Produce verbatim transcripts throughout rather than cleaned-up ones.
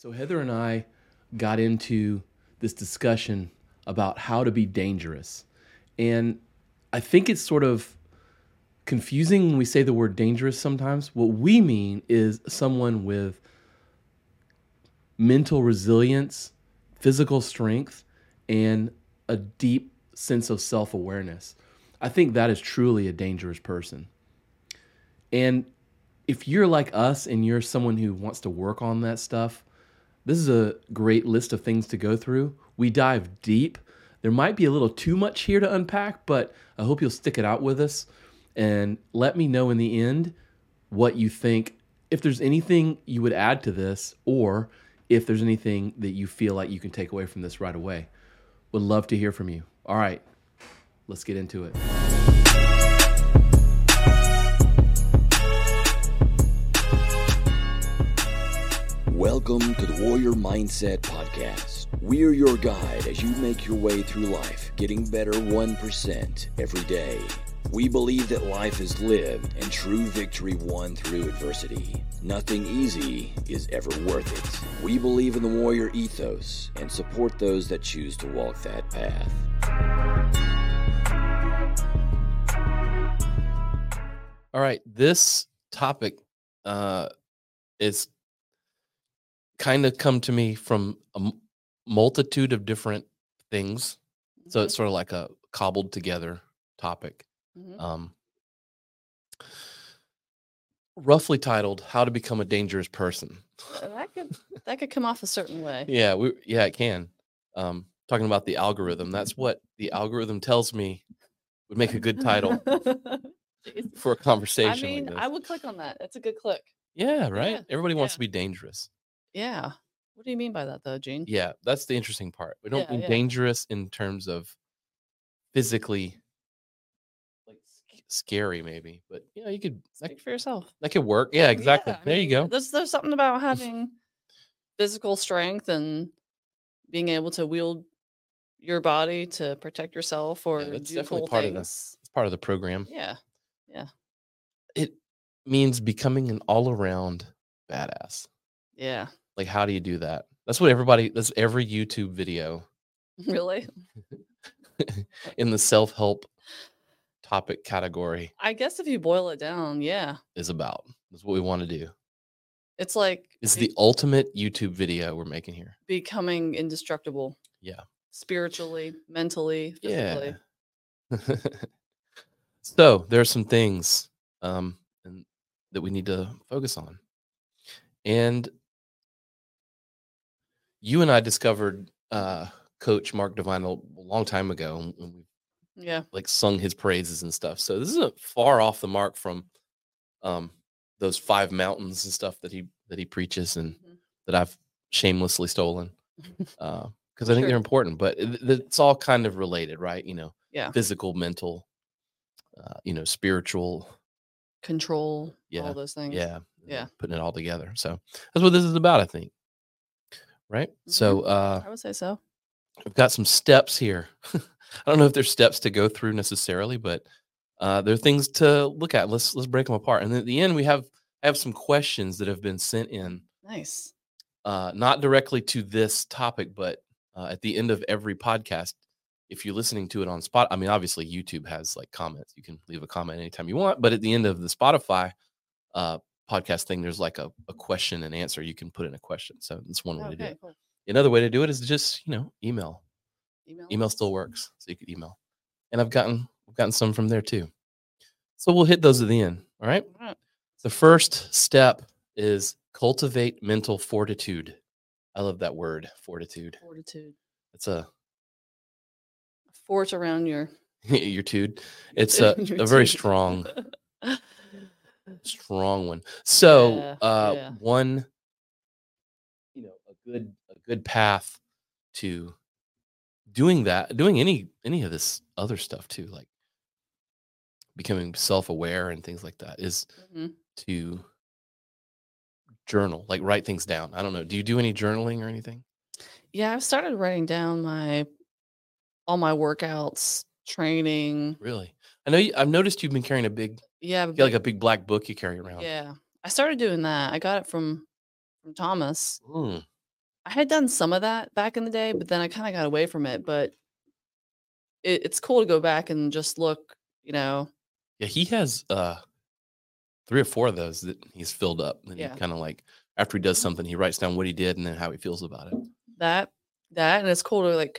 So Heather and I got into this discussion about how to be dangerous. And I think it's sort of confusing when we say the word dangerous sometimes. What we mean is someone with mental resilience, physical strength, and a deep sense of self-awareness. I think that is truly a dangerous person. And if you're like us and you're someone who wants to work on that stuff, this is a great list of things to go through. We dive deep. There might be a little too much here to unpack, but I hope you'll stick it out with us and let me know in the end what you think, if there's anything you would add to this, or if there's anything that you feel like you can take away from this right away. Would love to hear from you. All right, let's get into it. Welcome to the Warrior Mindset Podcast. We are your guide as you make your way through life, getting better one percent every day. We believe that life is lived and true victory won through adversity. Nothing easy is ever worth it. We believe in the warrior ethos and support those that choose to walk that path. All right, this topic uh, is kind of come to me from a m- multitude of different things. So it's sort of like a cobbled together topic. Mhm. Um, roughly titled "How to Become a Dangerous Person." Uh, That could that could come off a certain way. Yeah, we yeah, it can. Um, talking about the algorithm, that's what the algorithm tells me would make a good title Jeez. for a I conversation mean, like I this. would click on that. It's a good click. Yeah, right. Yeah, Everybody wants yeah. to be dangerous. Yeah. What do you mean by that, though, Gene? Yeah, that's the interesting part. We don't Yeah, mean yeah. dangerous in terms of physically like sc- scary, maybe, but you know, you could that, Speak for yourself. that could work. Yeah, exactly. Yeah, I there you mean, go. There's there's something about having physical strength and being able to wield your body to protect yourself or Yeah, that's do definitely cool part of the things. it's part of the program. Yeah. Yeah. It means becoming an all-around badass. Yeah. Like, how do you do that? That's what everybody. That's every YouTube video Really? in the self-help topic category I guess if you boil it down, yeah. is about. That's what we want to do. It's like It's be- the ultimate YouTube video we're making here. becoming indestructible Yeah. spiritually, mentally, physically. Yeah. So there are some things um, and, that we need to focus on, and you and I discovered uh, Coach Mark Divine a long time ago, and we Yeah. like sung his praises and stuff. So this isn't far off the mark from um, those five mountains and stuff that he that he preaches and Mhm. that I've shamelessly stolen because uh, I think Sure. they're important. But it, it's all kind of related, right? You know, Yeah. physical, mental, uh, you know, spiritual. Control, Yeah. all those things. Yeah, Yeah. putting it all together. So that's what this is about, I think. Right. So uh, I would say so. I've got some steps here. I don't know if there's steps to go through necessarily, but uh, there are things to look at. Let's let's break them apart. And then at the end, we have I have some questions that have been sent in, Nice. uh, not directly to this topic, but uh, at the end of every podcast, if you're listening to it on Spot, I mean, obviously YouTube has like comments. You can leave a comment anytime you want. But at the end of the Spotify uh, podcast thing, there's like a, a question and answer. You can put in a question. So that's one way to do Okay, it. cool. Another way to do it is just, you know, email. Email. Email us. still works, so you could email. And I've gotten I've gotten some from there too. So we'll hit those at the end. All right. All right. The first step is cultivate mental fortitude. I love that word, fortitude. Fortitude. It's a Fort around your your tude. It's a, your a very tooth. strong, strong one. So Yeah, uh yeah. one, you know, a good a good path to doing that, doing any any of this other stuff too, like becoming self-aware and things like that, is Mhm. to journal, like write things down. I don't know. Do you do any journaling or anything? Yeah, I've started writing down my all my workouts, training. Really? I know you, I've noticed you've been carrying a big, Yeah, you got like a big black book you carry around. yeah. I started doing that. I got it from from Thomas. Mm. I had done some of that back in the day, but then I kind of got away from it. But it, it's cool to go back and just look, you know. Yeah, he has uh three or four of those that he's filled up. And he Yeah. kind of like after he does something, he writes down what he did and then how he feels about it. That, that, and it's cool to like,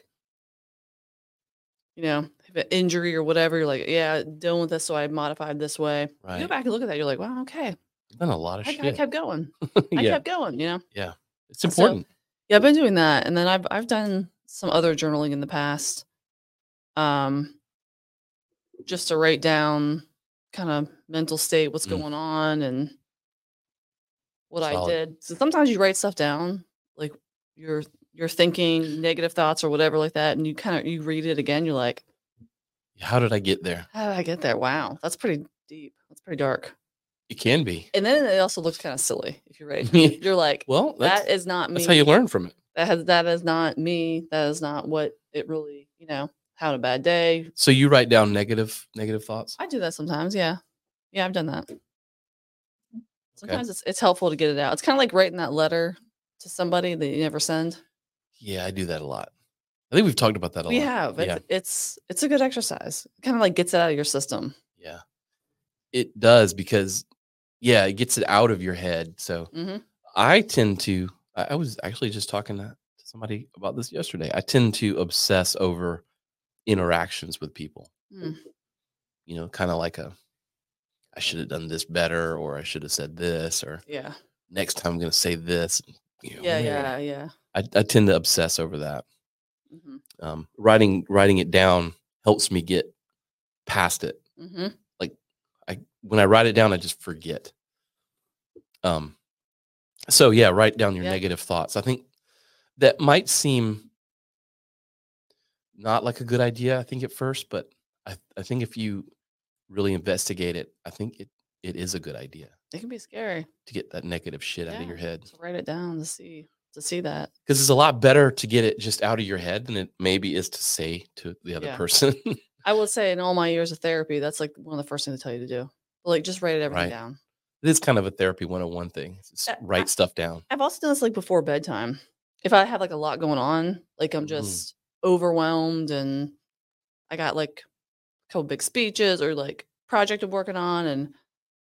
you know, if an injury or whatever, you're like, yeah, dealing with this, so I modified this way. You go Right. back and look at that, you're like, wow, okay, He's done a lot of I, I shit. kept going. I Yeah. kept going, you know. Yeah. It's So important. yeah, I've been doing that, and then I've I've done some other journaling in the past, um, just to write down kind of mental state, what's Mm. going on, and what I Solid. did. So sometimes you write stuff down, like you're you're thinking negative thoughts or whatever like that, and you kind of you read it again, you're like, How did I get there? how did I get there? Wow, that's pretty deep. That's pretty dark. It can be. And then it also looks kind of silly if you write. You're like, Well, that's, that is not me. that's how you learn from it. That has that is not me. That is not what it really, you know, had a bad day. So you write down negative negative thoughts? I do that sometimes, yeah. Yeah, I've done that. Sometimes it's it's helpful to get it out. It's kind of like writing that letter to somebody that you never send. Yeah, I do that a lot. I think we've talked about that a We lot. have. It's Yeah. it's it's a good exercise. It kind of like gets it out of your system. Yeah. It does because yeah, it gets it out of your head. So hmm I tend to I, I was actually just talking to, to somebody about this yesterday. I tend to obsess over interactions with people. Mm. You know, kind of like a I should have done this better, or I should have said this, or Yeah. next time I'm going to say this. You know, Yeah, yeah, yeah. I, I tend to obsess over that. hmm Um, writing writing it down helps me get past it. hmm Like I when I write it down, I just forget. Um, so yeah, write down your Yeah. negative thoughts. I think that might seem not like a good idea. I think at first, but I I think if you really investigate it, I think it it is a good idea It can be scary. to get that negative shit out of Yeah. your head. To write it down to see to see that. Because it's a lot better to get it just out of your head than it maybe is to say to the other Yeah. person. I would say in all my years of therapy, that's like one of the first things to tell you to do. Like just write everything Right. down. It is kind of a therapy one oh one thing. Just Uh, write I- stuff down. I've also done this like before bedtime. If I have like a lot going on, like I'm Mhm. just overwhelmed and I got like a couple big speeches or like project I'm working on, and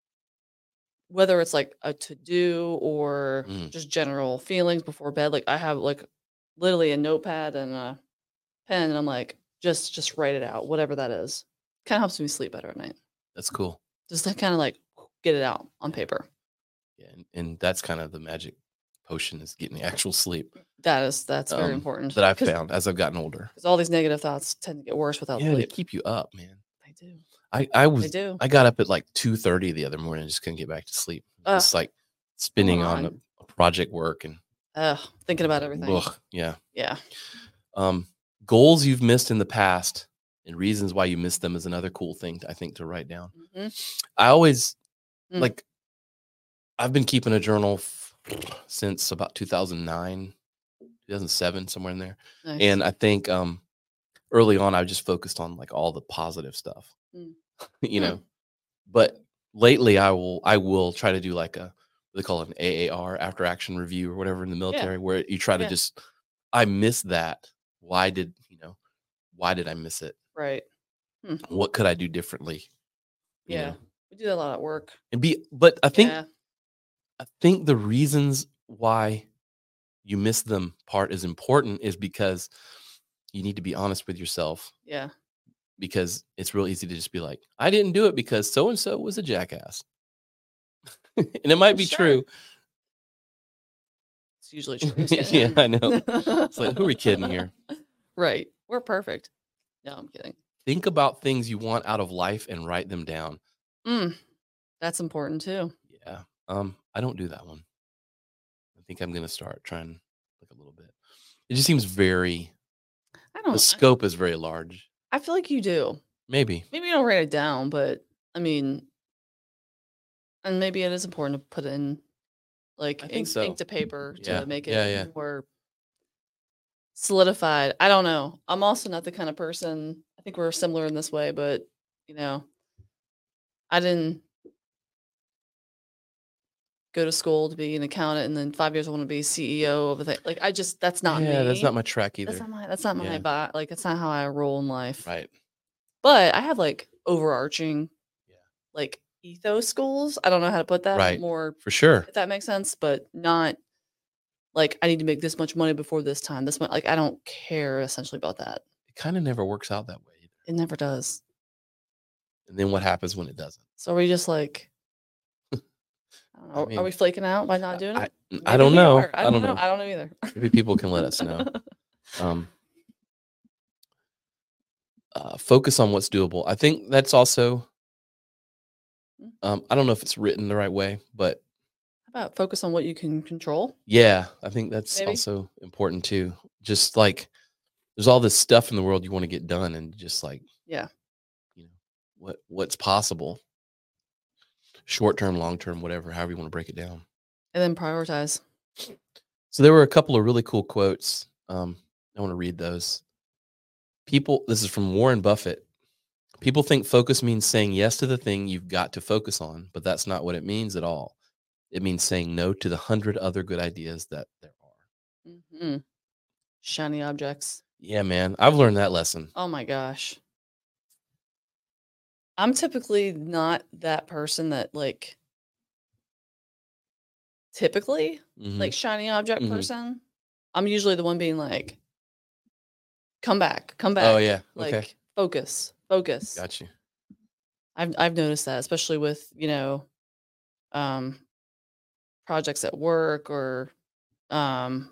whether it's like a to do or Mm. just general feelings before bed, like I have like literally a notepad and a pen, and I'm like, just just write it out, whatever that is. Kind of helps me sleep better at night. That's cool. Just to kind of like get it out on paper. Yeah, and, and that's kind of the magic potion is getting the actual sleep That is that's very um, important. that I've Cause, found as I've gotten older. 'cause all these negative thoughts tend to get worse without Yeah, they sleep. keep you up, man. They do. I I They was do. I got up at like two thirty the other morning and just couldn't get back to sleep. Ugh. Just like spinning on, on. a, a project work and Ugh, thinking about everything. ugh, yeah. Yeah. Um, goals you've missed in the past and reasons why you missed them is another cool thing I think to write down. hmm I always Mm. like I've been keeping a journal f- since about two thousand nine, two thousand seven, somewhere in there. Nice. And I think um early on I just focused on like all the positive stuff. Mm. you Hmm. know. But lately I will I will try to do like a what they call it an A A R, after action review or whatever in the military, where you try to Yeah. just I missed that. Why did you know why did I miss it? Right. What could I do differently? You Yeah. know? We do that a lot at work. And be but I think Yeah. I think the reasons why you miss them part is important is because you need to be honest with yourself, Yeah. because it's real easy to just be like, I didn't do it because so and so was a jackass. And it might be Sure. true. It's usually true. Yeah, I know. It's like, who are we kidding here? Right. We're perfect. No, I'm kidding. Think about things you want out of life and write them down. Mm, that's important too. Yeah. Um, I don't do that one. I think I'm gonna start trying like a little bit. It just seems very I don't. the scope is very large. I feel like you do. Maybe. Maybe you don't write it down, but I mean, and maybe it is important to put in like I think ink, so. ink to paper to Yeah, make it yeah, yeah. more solidified. I don't know. I'm also not the kind of person. I think we're similar in this way, but you know, I didn't. go to school to be an accountant, and then five years I want to be C E O of a thing. Like I just that's not yeah, me. that's not my track either. That's not my that's not my Yeah. vibe. Like that's not how I roll in life. Right. But I have like overarching Yeah. like ethos goals. I don't know how to put that Right. more For sure. if that makes sense, but not like I need to make this much money before this time. This much like I don't care essentially about that. It kind of never works out that way either. It never does. And then what happens when it doesn't? So are we just like I don't know, I mean, are we flaking out by not doing I, it? I Maybe don't we know. are. I don't know. I don't know either. Maybe people can let us know. Um, uh, focus on what's doable. I think that's also, Mm. um, I don't know if it's written the right way, but How about focus on what you can control? yeah, I think that's Maybe. also important too. Just like there's all this stuff in the world you want to get done, and just like, Yeah. you know, what what's possible, short term, long term, whatever, however you want to break it down. And then prioritize. So there were a couple of really cool quotes. Um, I want to read those. People, this is from Warren Buffett. People think focus means saying yes to the thing you've got to focus on, but that's not what it means at all. It means saying no to the hundred other good ideas that there are. hmm Shiny objects. Yeah, man. I've learned that lesson. Oh my gosh. I'm typically not that person that like typically Mhm. like shiny object Mhm. person. I'm usually the one being like, come back, come back. Oh, yeah. Like Okay. focus, focus. Got you. I've I've noticed that, especially with, you know, um projects at work or um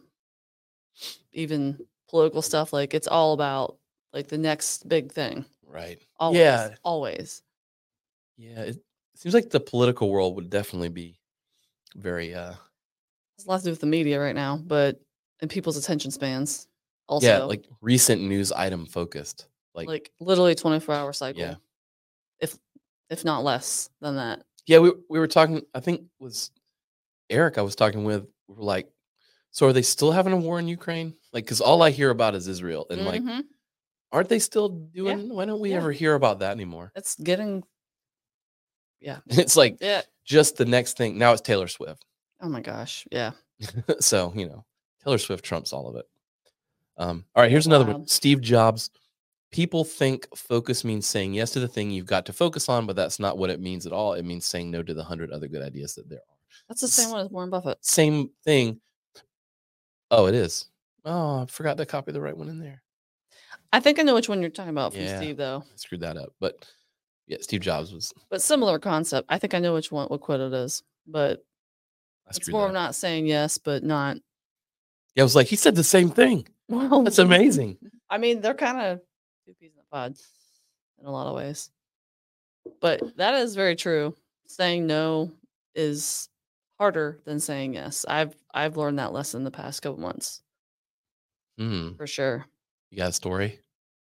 even political stuff. Like it's all about like the next big thing. Right. Always. Yeah. Always. Yeah. It seems like the political world would definitely be very, uh, It's a lot to do with the media right now, but and people's attention spans also. yeah, like recent news item focused. Like, like literally twenty-four hour cycle. Yeah. If if not less than that. yeah, we we were talking. I think it was Eric I was talking with. We were like, so are they still having a war in Ukraine? Like, because all I hear about is Israel, and like, Mhm. aren't they still doing? Why don't we Yeah. ever hear about that anymore? It's getting yeah. It's like Yeah. just the next thing. Now it's Taylor Swift. Oh my gosh. Yeah. So, you know, Taylor Swift trumps all of it. Um, all right, here's another one. Wild. Steve Jobs. People think focus means saying yes to the thing you've got to focus on, but that's not what it means at all. It means saying no to the hundred other good ideas that there are. That's the same one as Warren Buffett. Same thing. Oh, it is. Oh, I forgot to copy the right one in there. I think I know which one you're talking about from Yeah. Steve though. I screwed that up. But yeah, Steve Jobs was. But similar concept. I think I know which one what quote it is. But I it's screwed more that of up. not saying yes, but not Yeah, I was like, he said the same thing. well. That's amazing. I mean, they're kind of two peas in a pod in a lot of ways. But that is very true. Saying no is harder than saying yes. I've I've learned that lesson the past couple months Hmm. for sure. You got a story?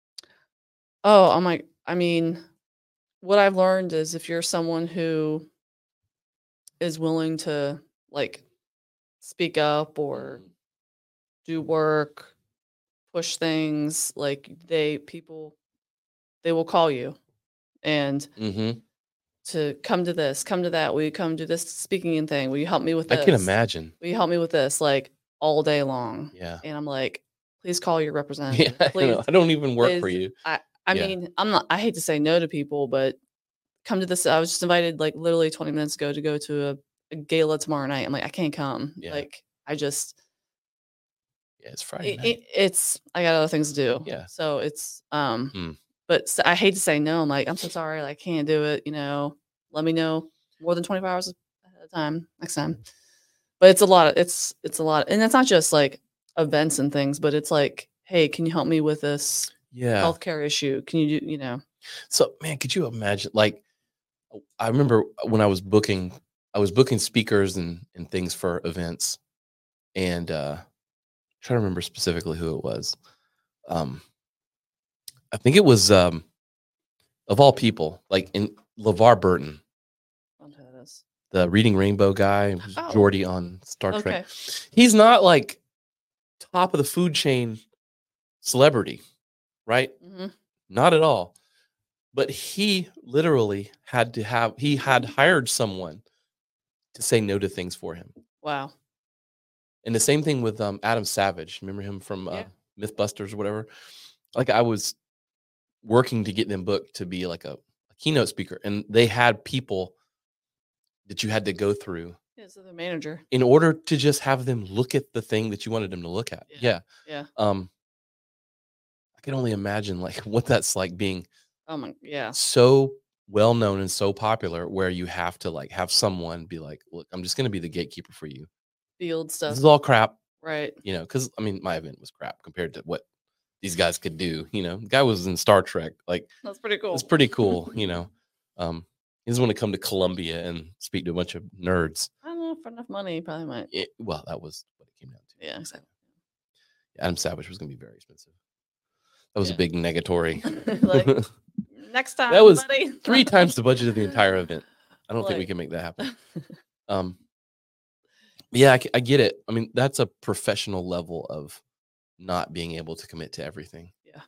Oh, I'm like, I mean, what I've learned is if you're someone who is willing to like speak up or do work, push things, like they people they will call you and Mm-hmm. to come to this, come to that. Will you come do this speaking in thing? Will you help me with I this? can imagine. Will you help me with this? Like all day long. Yeah. And I'm like, please call your representative. Yeah. I, Please. know. I don't even work for please. you. I, I Yeah. mean, I'm not I hate to say no to people, but come to this. I was just invited like literally twenty minutes ago to go to a, a gala tomorrow night. I'm like, I can't come. Yeah. Like I just Yeah, it's Friday it, night. it, it's I got other things to do. Yeah. So it's um Hmm. but s- I hate to say no. I'm like, I'm so sorry, like, I can't do it, you know. Let me know more than twenty-four hours ahead of time next time. But it's a lot of it's it's a lot. And it's not just like events and things, but it's like, hey, can you help me with this Yeah. healthcare issue? Can you do, you know? So, man, could you imagine? Like, I remember when I was booking, I was booking speakers and and things for events, and uh, I'm trying to remember specifically who it was. Um, I think it was um, of all people, like in LeVar Burton, I don't know who that is. the Reading Rainbow guy, who's Oh. Geordie on Star Trek. Okay. He's not like top of the food chain celebrity, right? hmm Not at all. But he literally had to have, he had hired someone to say no to things for him. Wow. And the same thing with um, Adam Savage. Remember him from uh, Yeah. Mythbusters or whatever? Like I was working to get them booked to be like a, a keynote speaker, and they had people that you had to go through Yeah, so the manager. in order to just have them look at the thing that you wanted them to look at. Yeah. Yeah. Yeah. Um, I can only imagine like what that's like being Oh my. Yeah. so well known and so popular, where you have to like have someone be like, look, I'm just going to be the gatekeeper for you. Field stuff. This is all crap, Right. you know, because I mean, my event was crap compared to what these guys could do. You know, the guy was in Star Trek. Like, That's pretty cool. it's pretty cool, you know. Um, he doesn't want to come to Columbia and speak to a bunch of nerds. I don't know, for enough money, he probably might. It, well, that was what it came down to. Yeah, exactly. Adam Savage was going to be very expensive. That was Yeah. a big negatory. Like, next time, That was buddy. Three times the budget of the entire event. I don't think we Like- can make that happen. Um, yeah, I, I get it. I mean, that's a professional level of not being able to commit to everything. Yeah.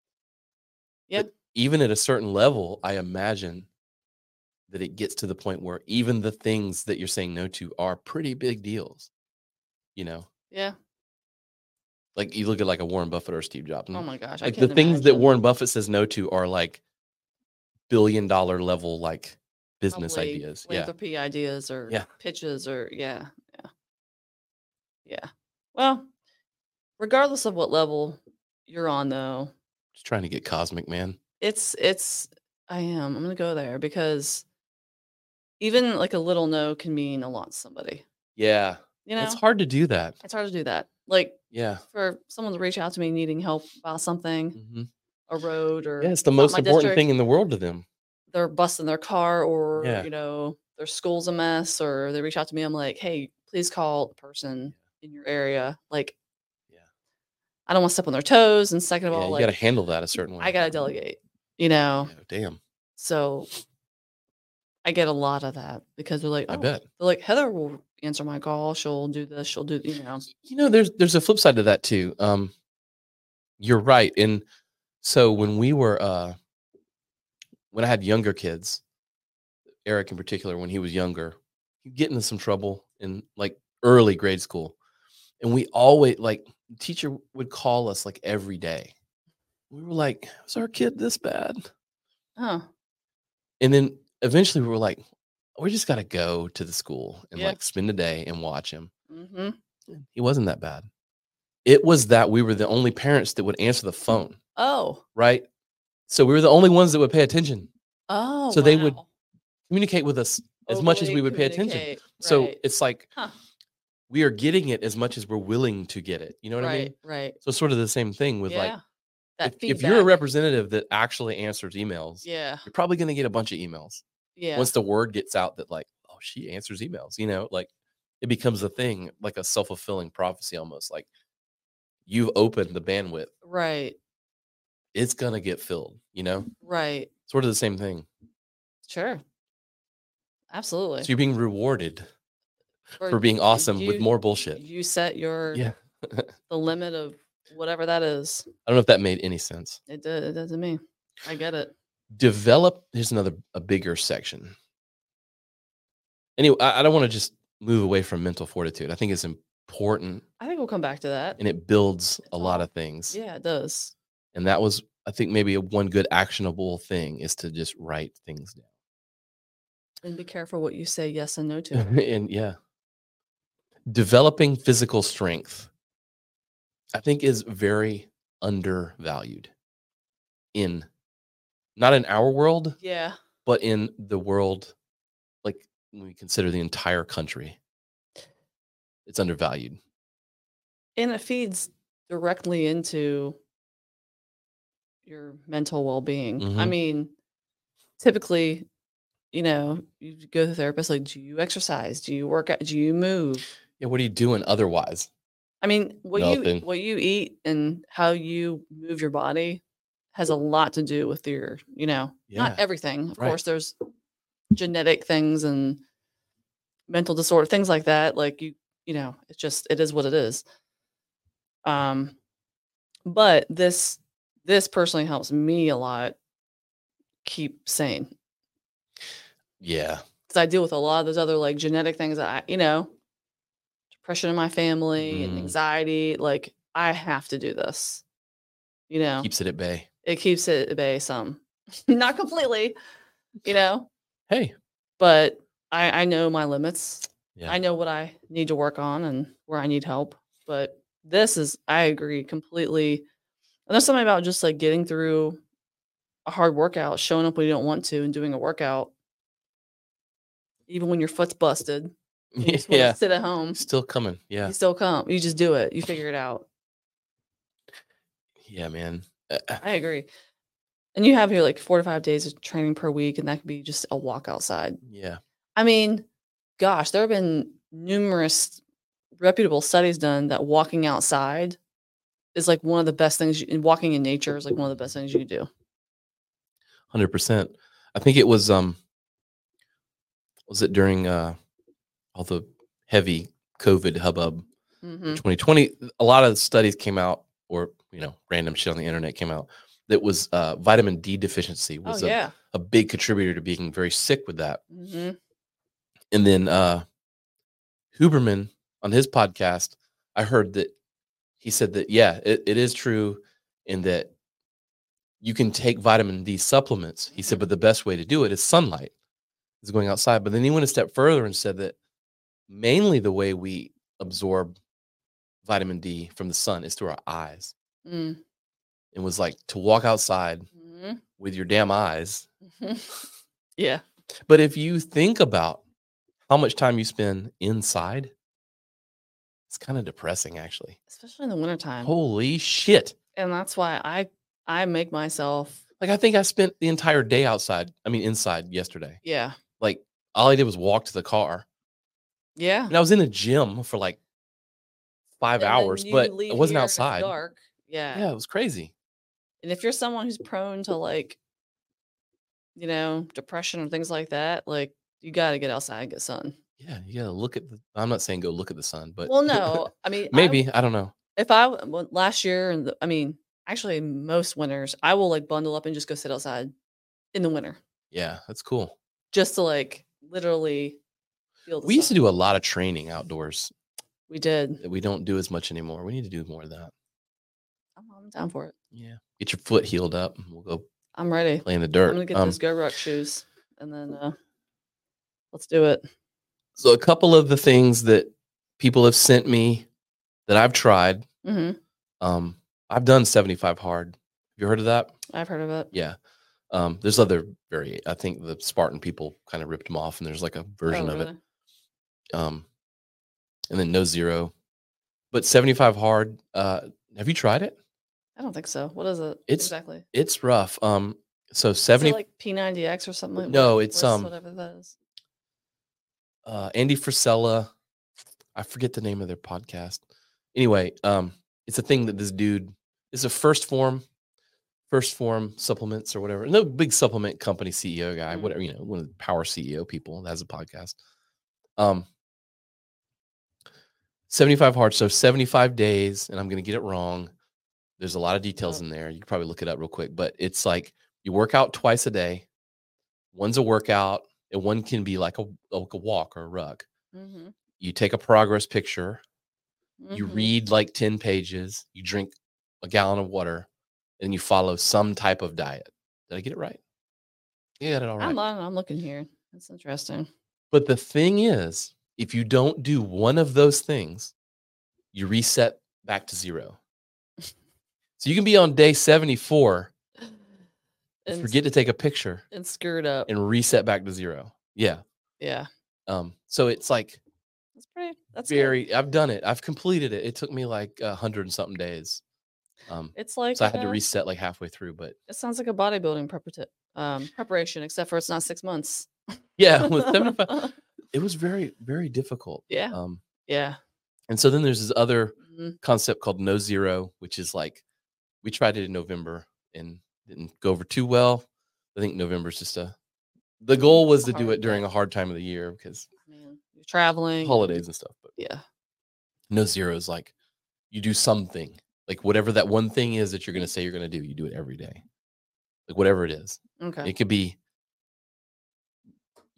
Yeah. But even at a certain level, I imagine that it gets to the point where even the things that you're saying no to are pretty big deals. You know, Yeah. like you look at like a Warren Buffett or Steve Jobs. Oh my gosh. I Like the can't things that imagine. Warren Buffett says no to are like billion dollar level, like business Probably ideas. Yeah. Philanthropy ideas or Yeah. pitches or yeah. Yeah. Yeah. Well, regardless of what level you're on though, Just trying to get cosmic, man. it's it's I am. I'm gonna go there because even like a little no can mean a lot to somebody. Yeah. You know, It's hard to do that. it's hard to do that. Like Yeah. for someone to reach out to me needing help about something, hmm a road or Yeah. It's the not most my important district, thing in the world to them. they're busting their car or Yeah. you know their school's a mess or they reach out to me. I'm like, hey, please call the person in your area. Like, Yeah. I don't want to step on their toes. And second of Yeah. all, You like got to handle that a certain way. I gotta delegate. You know, Yeah, damn. so I get a lot of that because they're like, I oh, bet. they're like Heather will answer my call. She'll do this. She'll do you know. You know, there's there's a flip side to that too. Um, you're right. And so when we were uh when I had younger kids, Eric in particular, when he was younger, he'd get into some trouble in like early grade school. And we always like the teacher would call us like every day. We were like, is our kid this bad? Oh, And then eventually we were like, we just gotta go to the school and Yeah. like spend a day and watch him. mm-hmm. He wasn't that bad. It was that we were the only parents that would answer the phone, Oh, right? So we were the only ones that would pay attention, oh. So they would wow. communicate with us as much as we Overly would pay attention. communicate, So right. it's like Huh. we are getting it as much as we're willing to get it. You know what right, I mean? right. So sort of the same thing with Yeah. like, That if, if you're a feedback. representative that actually answers emails, Yeah, you're probably going to get a bunch of emails. yeah. Once the word gets out that like, oh, she answers emails, you know, like it becomes a thing, like a self-fulfilling prophecy almost. Like you've opened the bandwidth, Right, it's going to get filled, you know? right. Sort of the same thing. Sure. Absolutely. So you're being rewarded Or for being awesome with you- more bullshit. You set your Yeah. the limit of whatever that is. I don't know if that made any sense. It did. It did to me. I get it. Develop, here's another, a bigger section. Anyway, I, I don't want to just move away from mental fortitude. I think it's important I think we'll come back to that. and it builds a It's lot all- of things. Yeah, it does. And that was, I think, maybe a, one good actionable thing is to just write things down. And be careful what you say yes and no to. And yeah, developing physical strength, I think, is very undervalued in not in our world, Yeah. but in the world, like when we consider the entire country, it's undervalued. And it feeds directly into your mental well-being. I Mhm. mean, typically, you know, you go to the therapist, like, do you exercise? Do you work out? Do you move? Yeah, what are you doing otherwise? I mean, what Nothing. you what you eat and how you move your body has a lot to do with your, you know, Yeah, not everything. Of right. course, there's genetic things and mental disorder, things like that. Like you, you know, it's just it is what it is. Um, but this this personally helps me a lot keep sane. Yeah, because I deal with a lot of those other like genetic things that I, you know, depression in my family and Mm. anxiety. Like I have to do this. You know, Keeps it at bay. it keeps it at bay some, not completely, you know, Hey. but I, I know my limits. Yeah. I know what I need to work on and where I need help. But this is, I agree completely. And there's something about just like getting through a hard workout, showing up when you don't want to and doing a workout, even when your foot's busted. And you just want Yeah. to sit at home. Still coming. Yeah. You still come. You just do it. You figure it out. Yeah, man. Uh, I agree. And you have here like four to five days of training per week, and that could be just a walk outside. Yeah. I mean, gosh, there have been numerous reputable studies done that walking outside is like one of the best things. You, and walking in nature is like one of the best things you can do. one hundred percent. I think it was, um, was it during uh, all the heavy COVID hubbub Mm-hmm. twenty twenty? A lot of studies came out, or, you know, random shit on the internet came out that was uh, vitamin D deficiency was Oh, a, yeah. a big contributor to being very sick with that. Mm-hmm. And then uh, Huberman on his podcast, I heard that he said that, yeah, it, it is true in that you can take vitamin D supplements. He said, but the best way to do it is sunlight, is going outside. But then he went a step further and said that mainly the way we absorb vitamin D from the sun is through our eyes. Mm. It was like to walk outside Mm-hmm. with your damn eyes. Yeah. But if you think about how much time you spend inside, it's kind of depressing, actually. Especially in the wintertime. Holy shit. And that's why I I make myself. Like, I think I spent the entire day outside. I mean, inside yesterday. Yeah. Like, all I did was walk to the car. Yeah. And I was in a gym for like five And then hours, you but leave I wasn't here and it's outside. dark. Yeah. Yeah, it was crazy. And if you're someone who's prone to like, you know, depression or things like that, like you got to get outside and get sun. Yeah, you gotta look at the. I'm not saying go look at the sun, but Well, no, I mean, I- maybe I don't know. if I w- well, last year and the, I mean, actually most winters, I will like bundle up and just go sit outside in the winter Yeah, that's cool. just to like literally feel the We used to sun. do a lot of training outdoors We did. that we don't do as much anymore. We need to do more of that. I'm, I'm down for it. Yeah, get your foot healed up, and we'll go I'm ready. play in the I'm dirt. gonna get Um, those Go Ruck shoes and then uh let's do it. so a couple of the things that people have sent me that I've tried. Hmm. Um, I've done seventy-five hard. Have you heard of that? I've heard of it. Yeah. Um, there's other very. I think the Spartan people kind of ripped them off, and there's like a version Oh, of it. really? Um, and then no zero, but seventy-five hard. Uh, have you tried it? I don't think so. What is it It's- exactly? It's rough. Um, so Is seventy. it like P ninety X or something? Like No, what- it's, what's- um, whatever that is. uh, Andy Frisella. I forget the name of their podcast. Anyway, um, it's a thing that this dude is a first form, first form supplements or whatever. No big supplement company C E O guy, Mm. whatever, you know, one of the power C E O people that has a podcast. Um, seventy-five hard. So seventy-five days, and I'm going to get it wrong. There's a lot of details Oh. in there. You can probably look it up real quick, but it's like you work out twice a day. One's a workout, and one can be like a, like a walk or a rug. Mm-hmm. You take a progress picture. You Mhm. read like ten pages. You drink a gallon of water, and you follow some type of diet. Did I get it right? You got it all right. I'm, lo- I'm looking here. That's interesting. But the thing is, if you don't do one of those things, you reset back to zero. So you can be on day seventy-four, And, forget to take a picture, and screwed up. and reset back to zero. Yeah. Yeah. Um. So it's like That's pretty. That's good. very. I've done it. I've completed it. It took me like a hundred and something days. Um. It's like So I had to uh, reset like halfway through, but It sounds like a bodybuilding prepara- um, preparation, except for it's not six months. yeah, with seventy-five, it was very, very difficult. Yeah. Um. Yeah. And so then there's this other Mhm. concept called no zero, which is like we tried it in November and didn't go over too well. I think November's just a. The goal was to do Hard, it during yeah. a hard time of the year because Man, you're traveling. holidays and stuff. But Yeah. no zero is like you do something, like whatever that one thing is that you're going to say you're going to do. You do it every day, like whatever it is. Okay. It could be,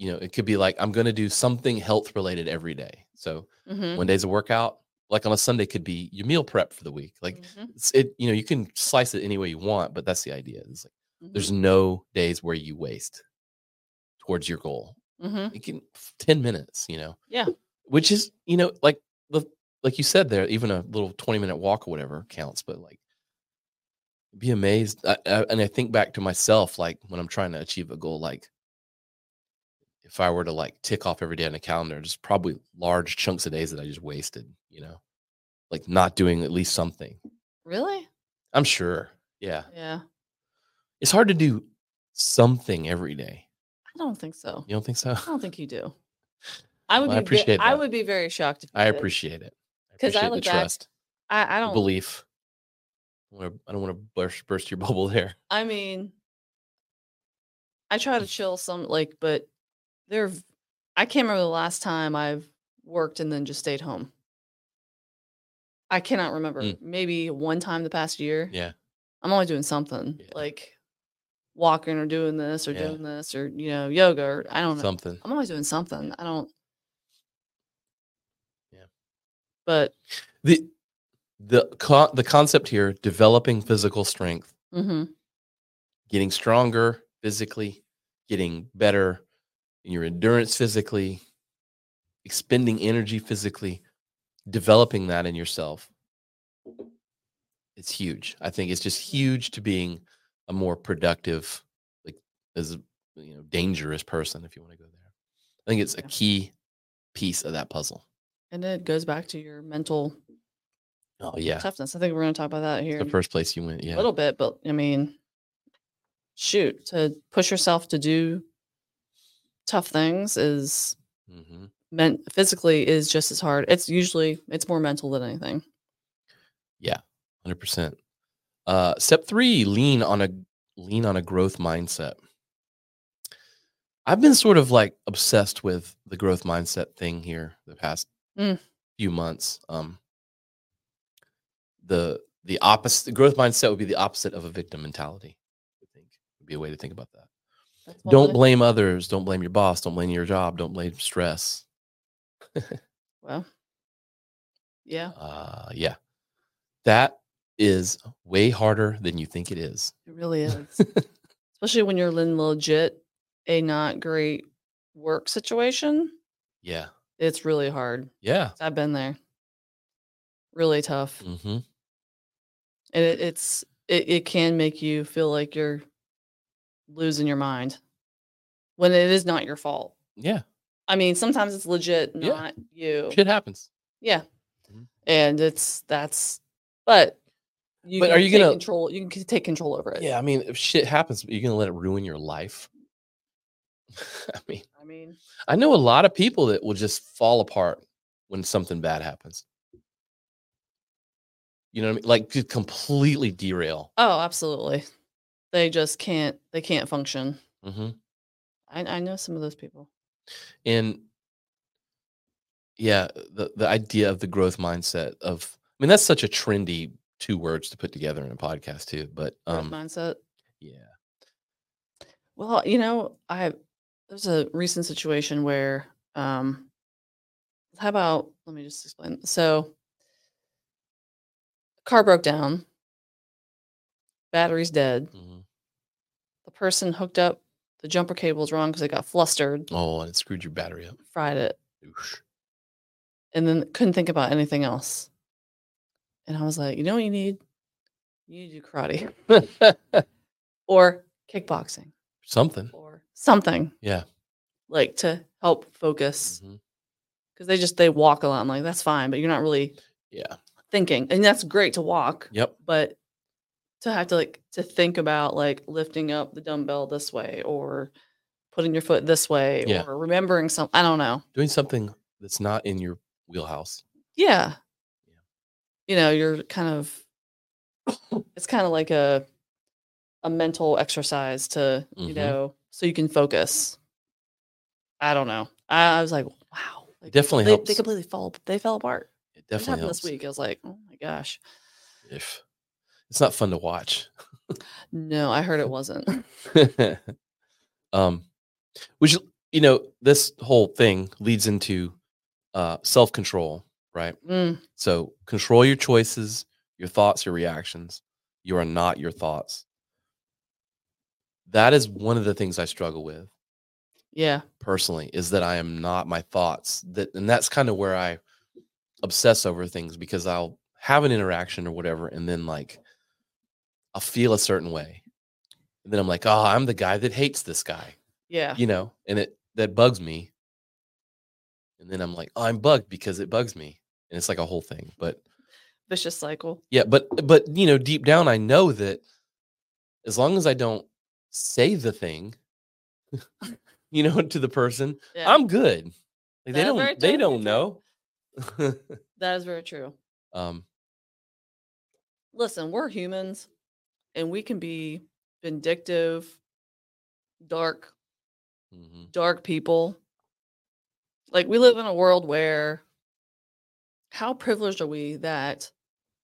you know, it could be like, I'm going to do something health related every day. So Mhm. one day's a workout, like on a Sunday could be your meal prep for the week. Like Mhm. it's, it, you know, you can slice it any way you want, but that's the idea. It's like, Mhm. there's no days where you waste towards your goal. Mhm. You can ten minutes, you know, Yeah. which is, you know, like the, like you said there, even a little twenty minute walk or whatever counts, but like, be amazed. I, I, and I think back to myself, like when I'm trying to achieve a goal, like if I were to like tick off every day on the calendar, there's probably large chunks of days that I just wasted, you know, like not doing at least something. Really? I'm sure. Yeah. Yeah. It's hard to do something every day. I don't think so. You don't think so? I don't think you do. I would Well, I be. ve- appreciate I that. would be very shocked if you I did. appreciate it. I 'Cause I appreciate the look back- trust, I, I the don't. belief. I don't wanna- I don't want to burst, burst your bubble there. I mean, I try to chill some, like, but there. v- I can't remember the last time I've worked and then just stayed home. I cannot remember. Mm. Maybe one time the past year. Yeah. I'm always doing something, Yeah. like walking or doing this or Yeah. doing this or, you know, yoga or I don't know. Something. I'm always doing something. I don't. Yeah. But The the co- the concept here, developing physical strength, hmm getting stronger physically, getting better in your endurance physically, expending energy physically, developing that in yourself. It's huge. I think it's just huge to being a more productive, like as a, you know, dangerous person, if you want to go there. I think it's a Yeah. key piece of that puzzle. and it goes back to your mental Oh yeah. toughness. I think we're going to talk about that here The in first place you went. a Yeah. little bit, but I mean, shoot, to push yourself to do tough things is hmm meant physically is just as hard. It's usually it's more mental than anything. Yeah. one hundred percent. Uh, step three, lean on a lean on a growth mindset. I've been sort of like obsessed with the growth mindset thing here the past Mm. few months. Um, the the opposite the growth mindset would be the opposite of a victim mentality. I think would be a way to think about that. That's Don't why- blame others. Don't blame your boss. Don't blame your job. Don't blame stress. Well, yeah, Uh, yeah, that is way harder than you think it is. it really is. Especially when you're in legit a not great work situation. Yeah, It's really hard. yeah. I've been there. Really tough. hmm And it, it's it, it can make you feel like you're losing your mind when it is not your fault. Yeah, I mean, sometimes it's legit Yeah. not you. shit happens. Yeah. Mhm. And it's that's but you But can are you take gonna- control you can take control over it. Yeah, I mean, if shit happens, you're gonna let it ruin your life. I mean, I mean, I know a lot of people that will just fall apart when something bad happens. You know what I mean? Like just completely derail. oh, absolutely. They just can't they can't function. hmm I I know some of those people. And yeah, the the idea of the growth mindset of, I mean, that's such a trendy two words to put together in a podcast too. But Growth um, mindset. yeah, Well, you know, I there's a recent situation where um how about let me just explain. So car broke down, battery's dead. hmm The person hooked up the jumper cables wrong because they got flustered, oh, and it screwed your battery up. fried it, Oosh. and then couldn't think about anything else. And I was like, you know what you need? You need to do karate or kickboxing Something. or something Yeah. like to help focus Mhm. because they just they walk a lot. I'm like, that's fine, but you're not really Yeah. thinking, and that's great to walk, Yep. but to have to like to think about like lifting up the dumbbell this way or putting your foot this way Yeah. or remembering some I don't know. Doing something that's not in your wheelhouse. Yeah. Yeah. You know, you're kind of it's kind of like a a mental exercise to, you Mhm. know, so you can focus. I don't know. I, I was like, wow. Like, definitely they, helps. They completely fall they fell apart. It It definitely happened helps. this week. I was like, oh my gosh. If it's not fun to watch. No, I heard it wasn't. um, which you know, this whole thing leads into uh, self-control, right? Mm, So control your choices, your thoughts, your reactions. You are not your thoughts. That is one of the things I struggle with yeah. personally, is that I am not my thoughts. That and that's kind of where I obsess over things, because I'll have an interaction or whatever, and then like I'll feel a certain way. And then I'm like, oh, I'm the guy that hates this guy, Yeah. you know, and it that bugs me. And then I'm like, oh, I'm bugged because it bugs me. And it's like a whole thing. But Vicious cycle. yeah, but but you know, deep down I know that as long as I don't say the thing, you know, to the person, Yeah. I'm good. Like, they That is very don't they true. don't know. That is very true. um Listen, we're humans and we can be vindictive, dark, mhm. dark people. Like, we live in a world where how privileged are we that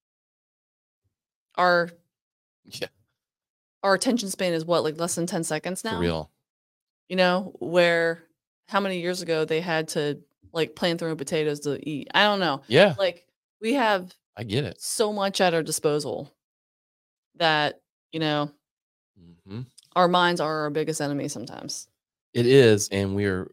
our Yeah, our attention span is what, like less than ten seconds for now? real. You know, where how many years ago they had to like plant their own potatoes to eat. I don't know. Yeah, Like, we have I get it. so much at our disposal that, you know, hmm our minds are our biggest enemy sometimes. It is, and we're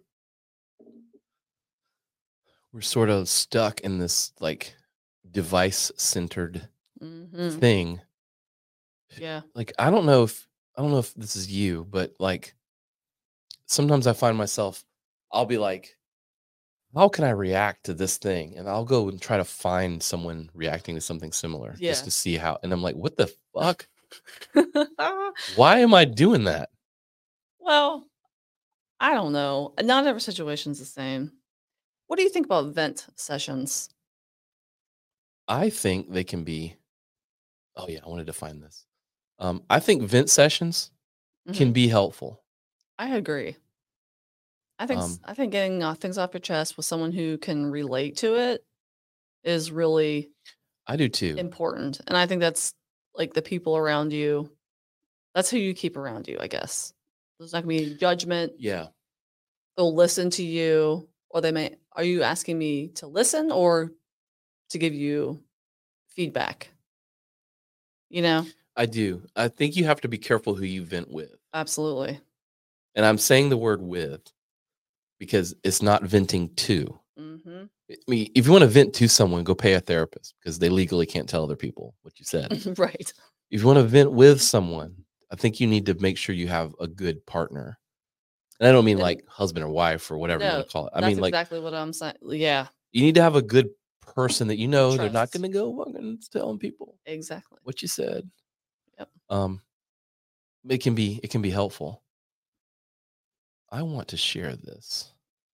we're sort of stuck in this like device centered hmm thing. Yeah. Like, I don't know if I don't know if this is you, but like sometimes I find myself, I'll be like, how can I react to this thing? And I'll go and try to find someone reacting to something similar Yeah. just to see how. And I'm like, what the fuck? Why am I doing that? Well, I don't know. Not every situation's the same. What do you think about vent sessions? I think they can be. Oh yeah, I wanted to find this. Um, I think vent sessions can Mhm. be helpful. I agree. I think s- Um, I think getting uh, things off your chest with someone who can relate to it is really I do too. important. And I think that's like the people around you. That's who you keep around you, I guess. There's not gonna be judgment. Yeah. They'll listen to you, or they may. Are you asking me to listen or to give you feedback? You know, I do. I think you have to be careful who you vent with. absolutely. And I'm saying the word with because it's not venting to. hmm I mean, if you want to vent to someone, go pay a therapist because they legally can't tell other people what you said. right. If you want to vent with someone, I think you need to make sure you have a good partner. And I don't mean And- like husband or wife or whatever you No, want to call it. I that's mean, like, exactly what I'm saying. Yeah, you need to have a good person that you know they're not Trust. going to go fucking telling people exactly. what you said. Yep. Um, it can be it can be helpful. I want to share this.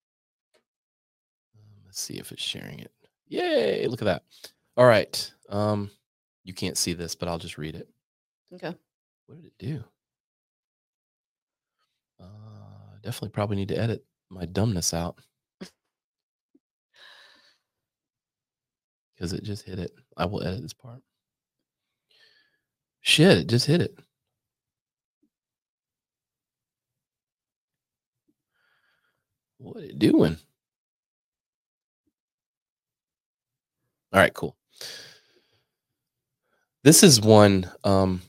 Um, let's see if it's sharing it. Yay! Look at that. All right. Um, you can't see this, but I'll just read it. Okay. What did it do? Uh, definitely probably need to edit my dumbness out because it just hit it. I will edit this part. Shit! It just hit it. What it doing? All right, cool. This is one. Um,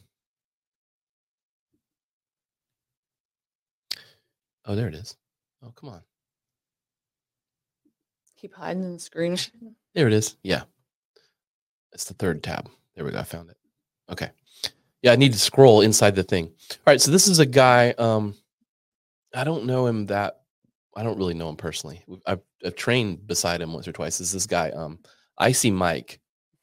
oh, there it is. Oh, come on. Keep hiding in the screen. There it is. Yeah. It's the third tab. There we go. I found it. Okay. Yeah, I need to scroll inside the thing. All right. So this is a guy. Um, I don't know him that. I don't really know him personally. I've, I've trained beside him once or twice. This is this guy, um, Icy Mike.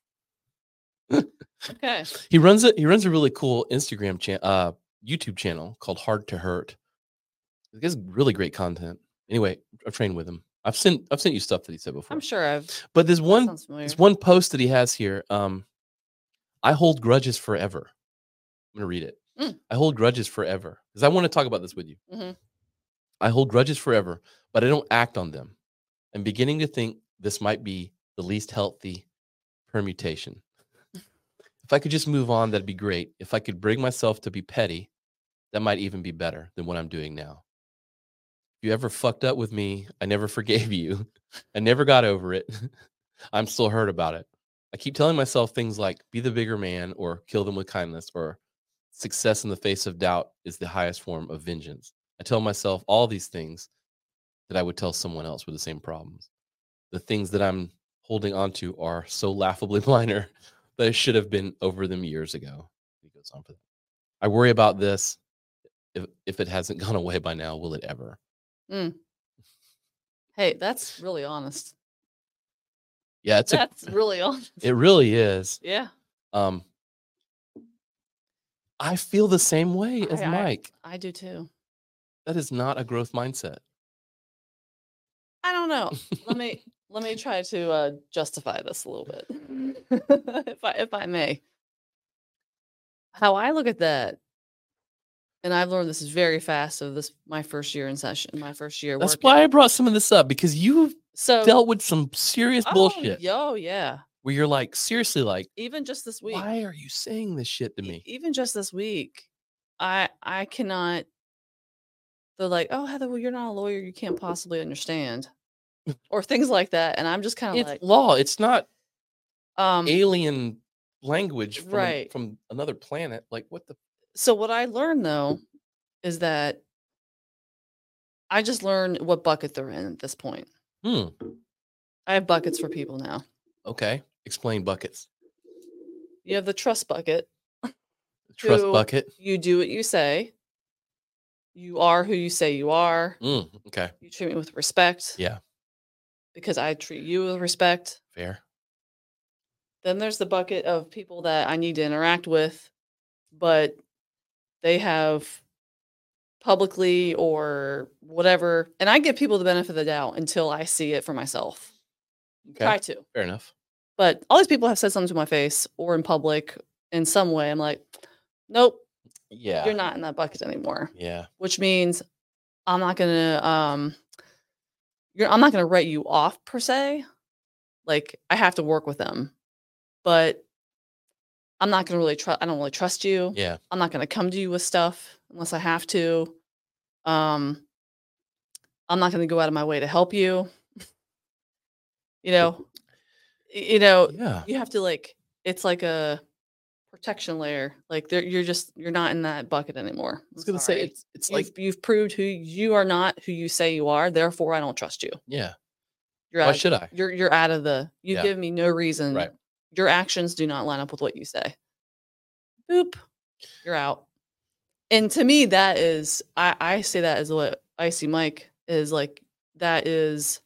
Okay. He runs it. He runs a really cool Instagram channel, uh, YouTube channel called Hard to Hurt. He has really great content. Anyway, I've trained with him. I've sent I've sent you stuff that he said before. I'm sure I've. But there's That one sounds familiar. there's one post that he has here. Um, I hold grudges forever. I'm gonna read it. Mm. I hold grudges forever because I want to talk about this with you. Mhm. I hold grudges forever, but I don't act on them. I'm beginning to think this might be the least healthy permutation. If I could just move on, that'd be great. If I could bring myself to be petty, that might even be better than what I'm doing now. you ever fucked up with me, I never forgave you. I never got over it. I'm still hurt about it. I keep telling myself things like be the bigger man or kill them with kindness or success in the face of doubt is the highest form of vengeance. I tell myself all these things that I would tell someone else with the same problems. The things that I'm holding on to are so laughably minor that I should have been over them years ago. He goes on for that. I worry about this. If, if it hasn't gone away by now, will it ever? Mm. Hey, that's really honest. Yeah, it's That's a, really honest. it really is. Yeah. Um, I feel the same way as I, I- Mike. I do too. That is not a growth mindset. I don't know. Let me let me try to uh, justify this a little bit, if I if I may. How I look at that, and I've learned this is very fast. So this my first year in session, my first year. That's working. why I brought some of this up because you've So dealt with some serious oh, bullshit Yo, yeah. where you're like, seriously, like, Even just this week. why are you saying this shit to e- me? Even just this week, I I cannot. They're like, oh, Heather, well, you're not a lawyer. You can't possibly understand, or things like that. And I'm just kind of It's like, law. It's not um. alien language from, a- Right. from another planet. Like, what the? So what I learned though is that I just learned what bucket they're in at this point. Hmm. I have buckets for people now. Okay. Explain buckets. You have the trust bucket. Trust who bucket. You do what you say. You are who you say you are. Mm, okay. You treat me with respect. Yeah. Because I treat you with respect. Fair. Then there's the bucket of people that I need to interact with, but they have publicly or whatever. And I give people the benefit of the doubt until I see it for myself. Okay. Try to. Fair enough. But all these people have said something to my face or in public in some way. I'm like, nope, Yeah. you're not in that bucket anymore. Yeah. Which means I'm not gonna um you're I'm not gonna write you off per se. Like I have to work with them. But I'm not gonna really trust I don't really trust you. Yeah. I'm not gonna come to you with stuff unless I have to. Um I'm not gonna go out of my way to help you. You know, y- you know, Yeah. you have to like it's like a protection layer. Like there you're just you're not in that bucket anymore. I was I'm gonna say sorry. it's it's You've, like you've proved who you are not who you say you are. Therefore, I don't trust you. yeah. You're Why out, should I? you're you're out of the. You Yeah. give me no reason. Right. Your actions do not line up with what you say. Boop. You're out. And to me, that is I I say that as what I see Mike is like. That is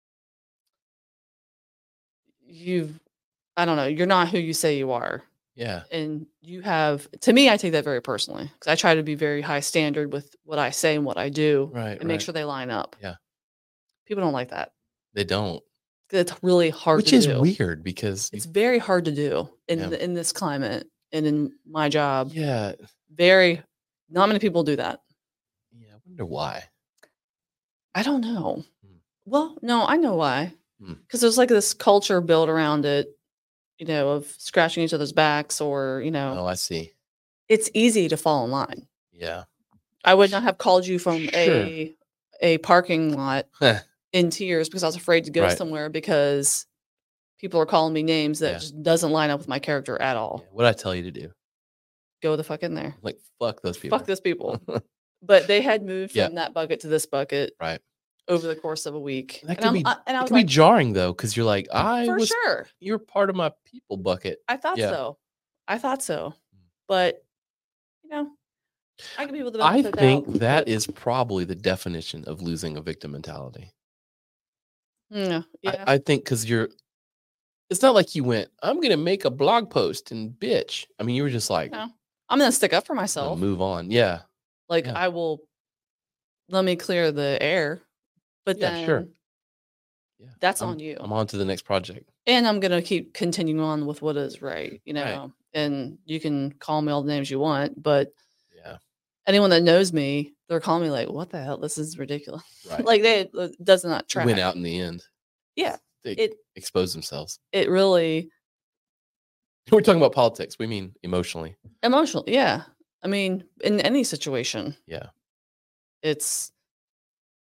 you've. I don't know. You're not who you say you are. Yeah. And you have to me I take that very personally because I try to be very high standard with what I say and what I do Right. and make right. sure they line up. Yeah. People don't like that. They don't. It's really hard Which to is do. weird because It's very hard to do in Yeah. the, in this climate and in my job. yeah. Very not many people do that. Yeah. I wonder why. I don't know. Hmm. Well, no, I know why. Hmm. Because there's like this culture built around it, you know, of scratching each other's backs or, you know, Oh, I see. it's easy to fall in line. Yeah. I would not have called you from Sure. a a parking lot Huh. in tears because I was afraid to go Right. somewhere because people are calling me names that Yeah. just doesn't line up with my character at all. What did I tell you to do? Go the fuck in there. Like fuck those people. Fuck those people. But they had moved Yeah. from that bucket to this bucket Right. over the course of a week. That And, could I'm, be- I, and I It was can be like, jarring though, because you're like, I for was sure. you're part of my people bucket. I thought Yeah. so. I thought so. Mm. But, you know, I give people the I benefit of the think doubt, that but- is probably the definition of losing a victim mentality. Mm, yeah. I, I think because you're, it's not like you went, I'm gonna make a blog post and bitch. I mean, you were just like, No. I'm going to stick up for "Gonna myself. move on. Yeah, Like, yeah. I will, let me clear the air. But Yeah, then sure. Yeah, that's I'm- on you. I'm on to the next project. And I'm going to keep continuing on with what is right, you know. Right. And you can call me all the names you want, but Yeah, anyone that knows me, they're calling me like, "What the hell? This is ridiculous." right. Like they it does not They track. went out in the end. Yeah, They it exposed themselves. it really We're talking about politics. We mean emotionally. emotional. Yeah, I mean, in any situation, Yeah. it's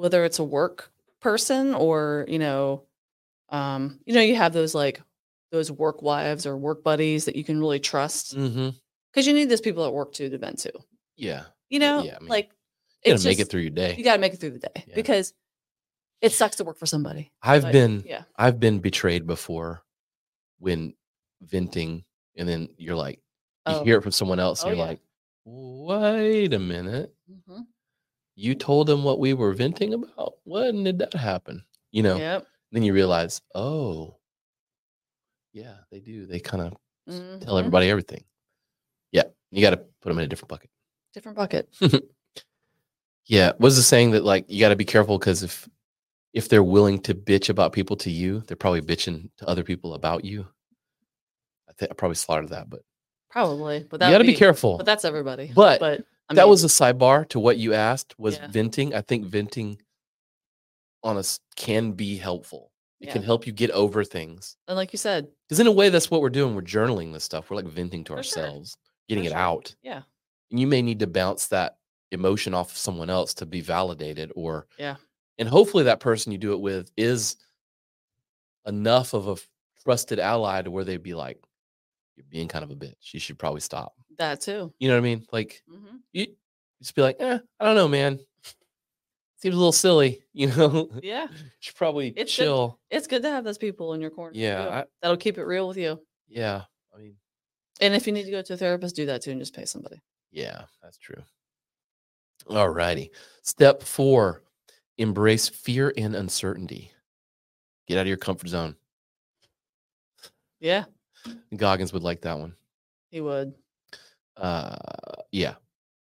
whether it's a work person or, you know, um, you know, you have those like those work wives or work buddies that you can really trust Mm-hmm. because you need those people at work too to vent to. Yeah. You know, Yeah. I mean, like you it's gotta make it just- through your day. You got to make it through the day Yeah. because it sucks to work for somebody. I've But, been yeah. I've been betrayed before when venting, and then you're like, you Oh. hear it from someone else, and Oh, you're yeah. like, wait a minute. Mhm. You told them what we were venting about? When did that happen? You know, Yep. then you realize, oh, yeah, they do. They kind of tell Mhm. everybody everything. Yeah, you got to put them in a different bucket. Different bucket. Yeah, was the saying that like you got to be careful because if if they're willing to bitch about people to you, they're probably bitching to other people about you. I think I probably slaughtered that, but Probably, but you that got to be careful. But that's everybody. But but I that mean, was a sidebar to what you asked was Yeah. venting. I think venting on us can be helpful. It can Yeah. help you get over things. and like you said, Because in a way, that's what we're doing. We're journaling this stuff. We're like venting to For sure. ourselves, getting For it sure. out. yeah, And you may need to bounce that emotion off of someone else to be validated, or yeah, and hopefully that person you do it with is enough of a f- trusted ally to where they'd be like, you're being kind of a bitch. You should probably stop. that too. You know what I mean? Like hmm you just be like, eh, I don't know, man. Seems a little silly, you know. Yeah, Should probably It's good. chill. it's good to have those people in your corner. Yeah, too. I- that'll keep it real with you. Yeah. I mean, And if you need to go to a therapist, do that too, and just pay somebody. yeah, that's true. All righty. Step four, embrace fear and uncertainty. Get out of your comfort zone. Yeah, Goggins would like that one. he would. Uh, yeah.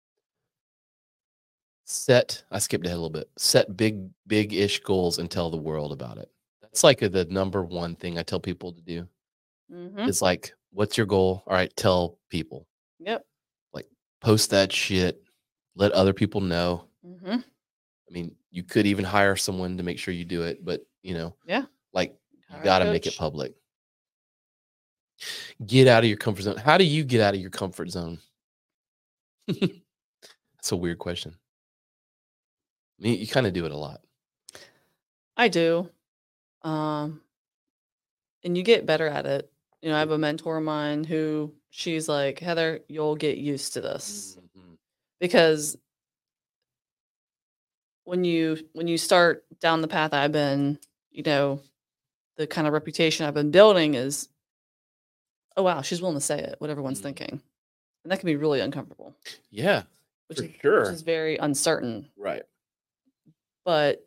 Set, I skipped ahead a little bit. Set big, big ish goals and tell the world about it. That's like the number one thing I tell people to do. hmm It's like, what's your goal? All right, tell people. Yep. Post that shit. Let other people know. hmm I mean, you could even hire someone to make sure you do it, but you know, Yeah. like you Hire a got to make it coach. public. Get out of your comfort zone. How do you get out of your comfort zone? That's a weird question. I mean, you kind of do it a lot. I do. Um, and you get better at it. You know, I have a mentor of mine who she's like, Heather, you'll get used to this Mhm. because when you when you start down the path I've been, you know, the kind of reputation I've been building is, oh wow, she's willing to say it, what everyone's Mhm. thinking, and that can be really uncomfortable, Yeah, which for is sure. which is very uncertain. Right. But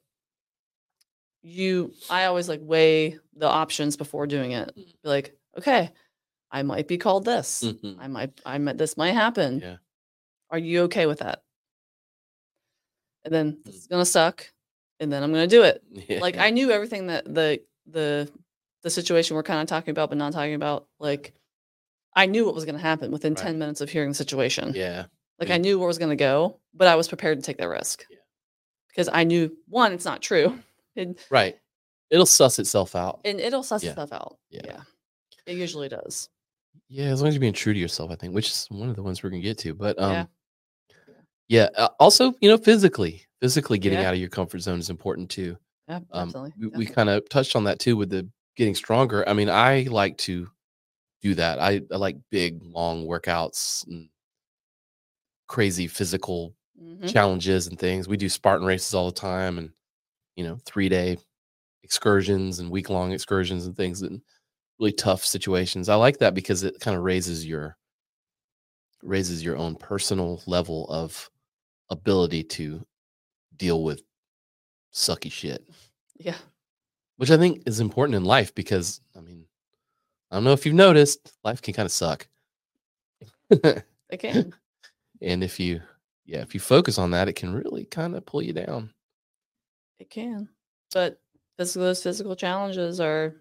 you I always like weigh the options before doing it. Mm. Be like, okay, I might be called this. Mhm. I might I might this might happen. Yeah. Are you okay with that? And then this Mm. is gonna suck. And then I'm gonna do it. Yeah. Like I knew everything that the the the situation we're kind of talking about, but not talking about. Like I knew what was gonna happen within Right. ten minutes of hearing the situation. Yeah. Like Yeah. I knew where it was gonna go, but I was prepared to take that risk. Yeah. Because I knew one, it's not true. And Right. It'll suss itself out. and it'll suss Yeah. itself out. Yeah. Yeah. It usually does. Yeah, as long as you're being true to yourself, I think, which is one of the ones we're gonna get to. But um, Yeah. yeah. Uh, also, you know, physically, physically getting Yeah. out of your comfort zone is important too. Yeah, Um, absolutely. we, we definitely. kind of touched on that too with the getting stronger. I mean, I like to do that. I, I like big, long workouts and crazy physical Mhm. challenges and things. We do Spartan races all the time, and you know, three day excursions and week long excursions and things, and really tough situations. I like that because it kind of raises your raises your own personal level of ability to deal with sucky shit, Yeah. which I think is important in life because I mean, I don't know if you've noticed, life can kind of suck. They can. And if you, yeah, if you focus on that, it can really kind of pull you down. It can. But physical those physical challenges are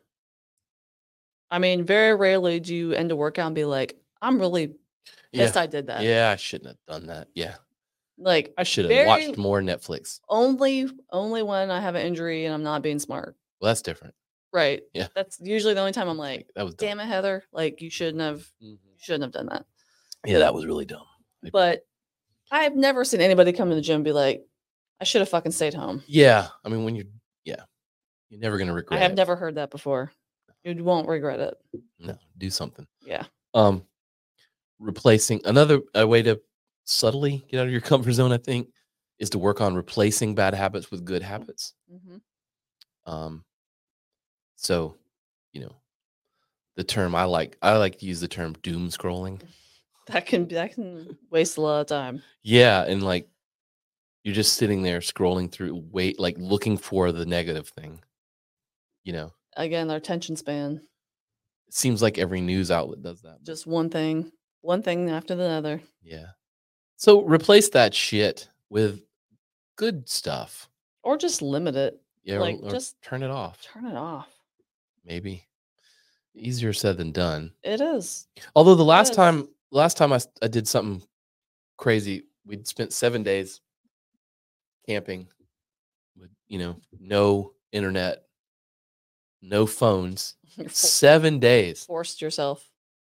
I mean, very rarely do you end a workout and be like, I'm really Yeah. pissed I did that. Yeah, I shouldn't have done that. Yeah. Like I should have Very- watched more Netflix. only only when I have an injury and I'm not being smart. Well, that's different. Right. Yeah. That's usually the only time I'm like, Like, that was dumb. damn it, Heather. Like you shouldn't have Mhm. you shouldn't have done that. Yeah, that was really dumb. But I've never seen anybody come to the gym and be like, I should have fucking stayed home. Yeah. I mean, when you're, yeah, you're never going to I regret have it. never heard that before. You won't regret it. No, do something. Yeah. Um, replacing another a way to subtly get out of your comfort zone, I think, is to work on replacing bad habits with good habits. Mm-hmm. Um, so, you know, the term I like, I like to use the term doom scrolling. That can that can waste a lot of time. Yeah, and like you're just sitting there scrolling through, wait, like looking for the negative thing. You know, Again, our attention span. it seems like every news outlet does that. Just one thing, one thing after the other. Yeah. So replace that shit with good stuff. Or just limit it. Yeah, Like, or, or just turn it off. Turn it off. Maybe easier said than done. It is. Although the last is. time, last time I, s- I did something crazy, we'd spent seven days camping with, you know, no internet, no phones, You're for- seven days. forced yourself.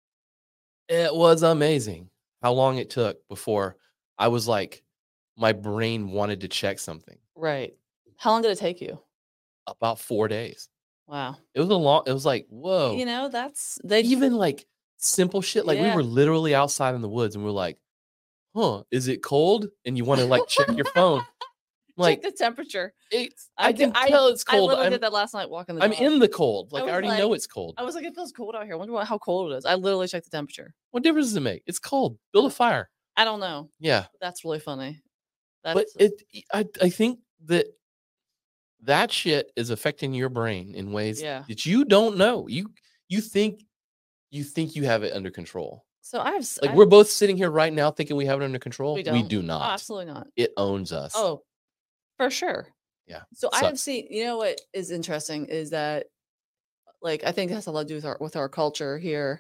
It was amazing how long it took before I was like, my brain wanted to check something. Right. How long did it take you? About four days. Wow. It was a long, it was like, whoa. You know, that's they Even like simple shit. Like we Yeah. were literally outside in the woods and we are like, huh, is it cold? And you want to like check your phone. Like, check the temperature. it's, I I, did- can tell it's I cold. literally I'm, did that last night walking the I'm dog. in the cold. Like I, was already know like- it's cold. I was like, it feels cold out here. I wonder what, how cold it is. I literally checked the temperature. What difference does it make? It's cold. Build a fire. I don't know. Yeah. That's really funny. That's But it, I, I think that that shit is affecting your brain in ways Yeah. that you don't know. You, you think, you think you have it under control. so I have s- Like I- we're both sitting here right now thinking we have it under control. we, We, don't. do Oh, not. absolutely not. It owns us. Oh, for sure. Yeah. So I have Sucks. seen, you know what is interesting is that like I think it has a lot to do with our with our culture here.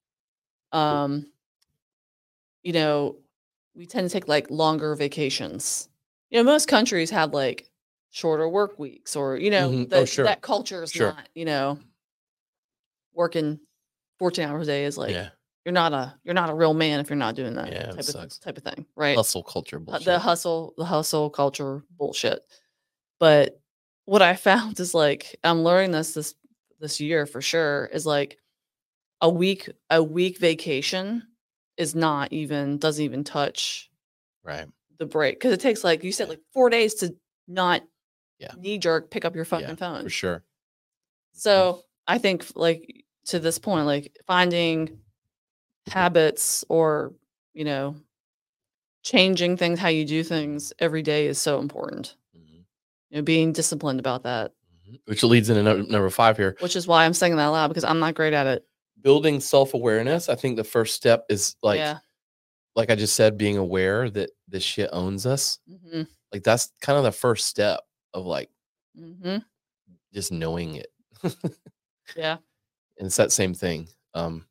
Um, you know, we tend to take like longer vacations. You know, most countries have like shorter work weeks or, you know, Mhm. the, Oh, sure. that culture is Sure. not, you know, working fourteen hours a day is like yeah. you're not a you're not a real man if you're not doing that Yeah, it type of sucks. type of thing, right? Hustle culture Uh, bullshit. the hustle the hustle culture bullshit. But what I found is like I'm learning this this this year for sure is like a week a week vacation is not even doesn't even touch right. the break because it takes like you said like four days to not Yeah. knee jerk pick up your fucking Yeah, phone. For sure. So I think like to this point, like finding habits or you know changing things how you do things every day is so important. Mhm. You know, being disciplined about that, Mhm. Which leads into number, number five here. which is why I'm saying that loud because I'm not great at it. Building self-awareness. I think the first step is like, yeah. like I just said, being aware that this shit owns us. hmm Like that's kind of the first step of like hmm just knowing it. Yeah. And it's that same thing. Um,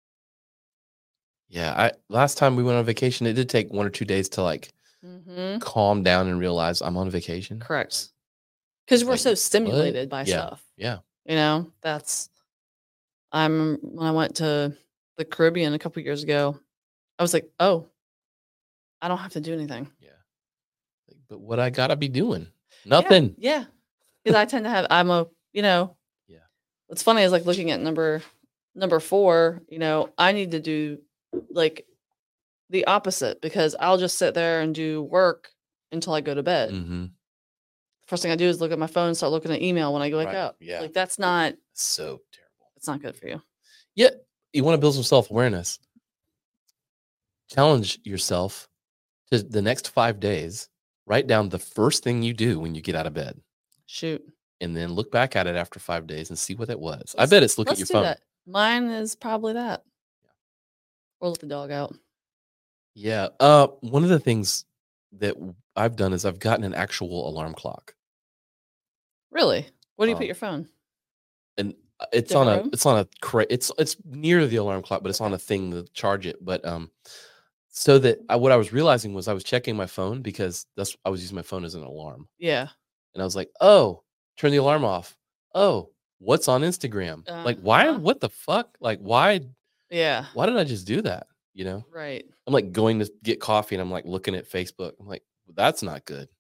yeah, I last time we went on vacation, it did take one or two days to like hmm calm down and realize I'm on vacation. Correct. Because we're Like, so stimulated by Yeah. stuff. Yeah. You know, that's I'm when I went to the Caribbean a couple years ago, I was like, oh, I don't have to do anything. Yeah. Like, but what I gotta be doing? Nothing. Yeah. Because I tend to have I'm a, you know, Yeah. what's funny is like looking at number number four, you know, I need to do like the opposite because I'll just sit there and do work until I go to bed. Mm-hmm. First thing I do is look at my phone, start looking at email when I wake Right, up. yeah. Like that's not So terrible. it's not good for you. Yeah. You want to build some self-awareness. Challenge yourself to the next five days. Write down the first thing you do when you get out of bed. Shoot. And then look back at it after five days and see what it was. I Let's- bet it's look at Let's your do phone. that. Mine is probably that. Or let the dog out. Yeah. Uh, one of the things that w- I've done is I've gotten an actual alarm clock, Really? Where do you put Um, your phone? and uh, it's on Different a room? it's on a cra- it's it's near the alarm clock, but it's on a thing to charge it. But um, so that I, what I was realizing was I was checking my phone because that's I was using my phone as an alarm, Yeah. and I was like, oh, turn the alarm off. Oh, what's on Instagram? Like, why? Uh-huh. What the fuck? Like, why? Yeah. Why did I just do that? You know? Right. I'm like going to get coffee and I'm like looking at Facebook. I'm like, that's not good.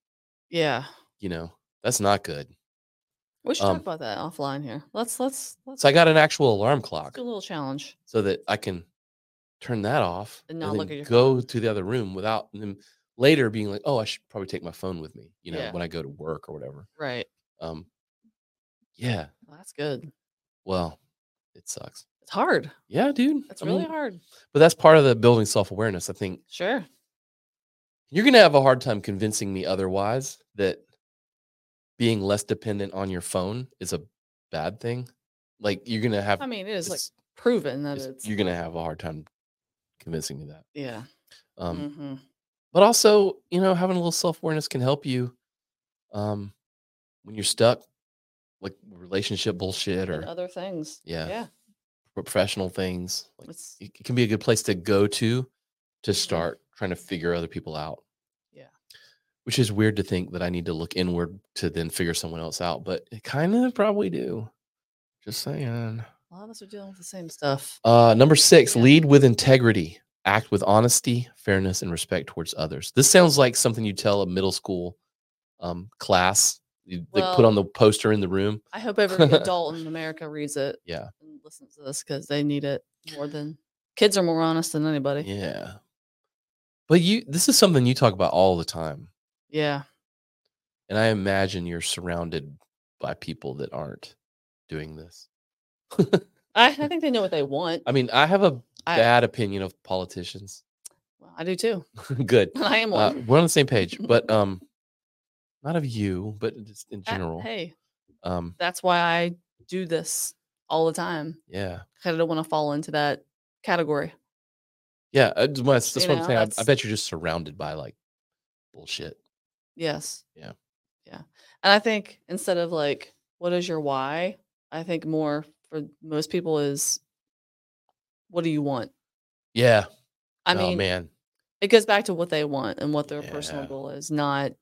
Yeah. You know, that's not good. We should Um, talk about that offline here. Let's let's let's So I got an actual alarm let's clock do a little challenge so that I can turn that off and and not look then at your go phone. to the other room without them later being like, oh, I should probably take my phone with me, you know, Yeah. when I go to work or whatever. Right. Um, yeah. Well, that's good. Well, it sucks. It's hard. Yeah, dude. It's I really mean, hard. but that's part of the building self-awareness. I think Sure. you're going to have a hard time convincing me otherwise that being less dependent on your phone is a bad thing. Like you're going to have, I mean, it is like it's- proven that it's- it's you're going to have a hard time convincing me that. yeah. Um, hmm But also, you know, having a little self-awareness can help you um, when you're stuck, like relationship bullshit And or other things. yeah, Yeah. professional things. Like, It's it can be a good place to go to to Mhm. start trying to figure other people out. Yeah. Which is weird to think that I need to look inward to then figure someone else out, but it kind of probably do. Just saying. a lot of us are dealing with the same stuff. Uh, number six, Yeah. lead with integrity. Act with honesty, fairness, and respect towards others. This sounds like something you tell a middle school um, class. You, they put on Well- the poster in the room. I hope every adult in America reads it Yeah. and listens to this because they need it more than kids are more honest than anybody. Yeah. But you, this is something you talk about all the time. Yeah. And I imagine you're surrounded by people that aren't doing this. I, I think they know what they want. I mean, I have a I, bad opinion of politicians. well, I do too. Good. I am Uh, one. we're on the same page, but um, not of you, but just in I- general. hey, Um, that's why I do this all the time. yeah, I don't want to fall into that category. yeah. I just- That's, that's You what I'm know, saying. I, I that's- bet you're just surrounded by like bullshit. Yes. Yeah. Yeah. And I think instead of like, what is your why? I think more for most people is, what do you want? Yeah. I oh mean, man. it goes back to what they want and what their personal Yeah. goal is. Not,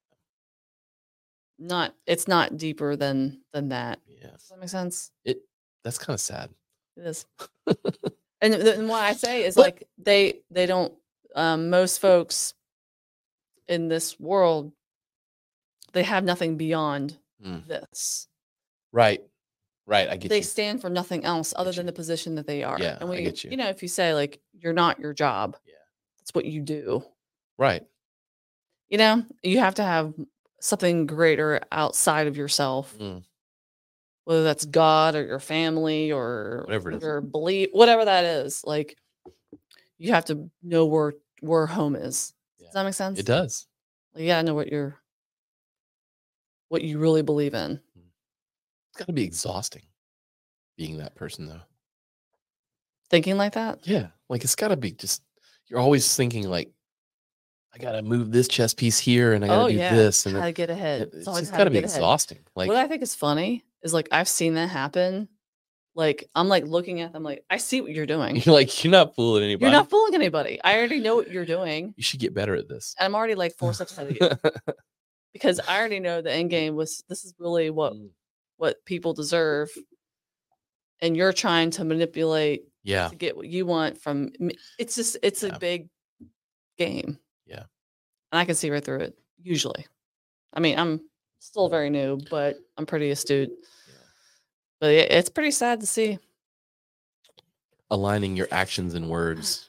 not. It's not deeper than than that. Yeah. Does that make sense? It. That's kind of sad. It is. and, th- and what I say is But- like they they don't. Um, most folks in this world, they have nothing beyond Mm. this. Right. Right. I get They you. stand for nothing else other Get than you. the position that they are. Yeah, and I when get you. you know, if you say like you're not your job, Yeah. that's what you do. Right. You know, you have to have something greater outside of yourself, Mm. whether that's God or your family or Whatever it is. your belief, whatever that is. Like you have to know where where home is. Yeah. Does that make sense? It does. Like, you gotta know what you're, what you really believe in. It's got to be exhausting being that person, though. Thinking like that. Yeah. Like it's got to be just, you're always thinking, like, I got to move this chess piece here and I got to Oh do yeah, this. And how then- to get ahead. it- It's it's always just how got to to be get ahead. exhausting. Like, what I think is funny is like I've seen that happen. Like I'm like looking at them like I see what you're doing. you're like, you're not fooling anybody. You're not fooling anybody. I already know what you're doing. You should get better at this. And I'm already like four steps ahead of you because I already know the end game was this is really what Mm. what people deserve. And you're trying to manipulate Yeah. to get what you want from me. It's just it's Yeah. a big game. Yeah. And I can see right through it usually. I mean, I'm still very new, but I'm pretty astute. Yeah. But it, it's pretty sad to see. Aligning your actions and words.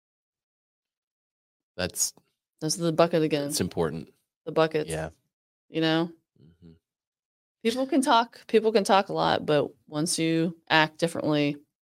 That's, This is the bucket again. it's important. The buckets. Yeah. You know, Mhm. people can talk. People can talk a lot, but once you act differently,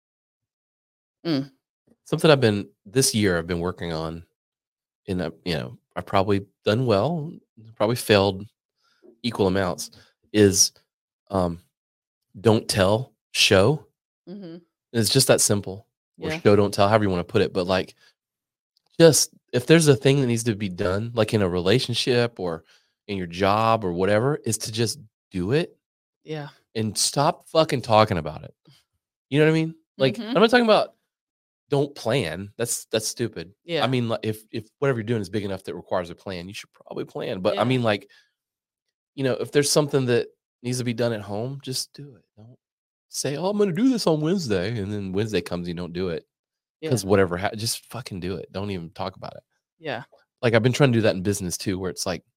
Something I've been, this year, I've been working on, and I, you know, I've probably done well, probably failed equal amounts, is um, don't tell, show. hmm It's just that simple. Or yeah, show, don't tell, however you want to put it. But like, just if there's a thing that needs to be done, like in a relationship or in your job or whatever, is to just do it yeah, and stop fucking talking about it. You know what I mean? Like, Mhm. I'm not talking about don't plan. That's that's stupid. yeah. I mean, like, if if whatever you're doing is big enough that requires a plan, you should probably plan. But I Yeah. mean, like, you know, if there's something that needs to be done at home, just do it. Don't say, "Oh, I'm going to do this on Wednesday," and then Wednesday comes, you don't do it yeah, because whatever. Ha- just fucking do it. Don't even talk about it. yeah, Like I've been trying to do that in business too, where it's like,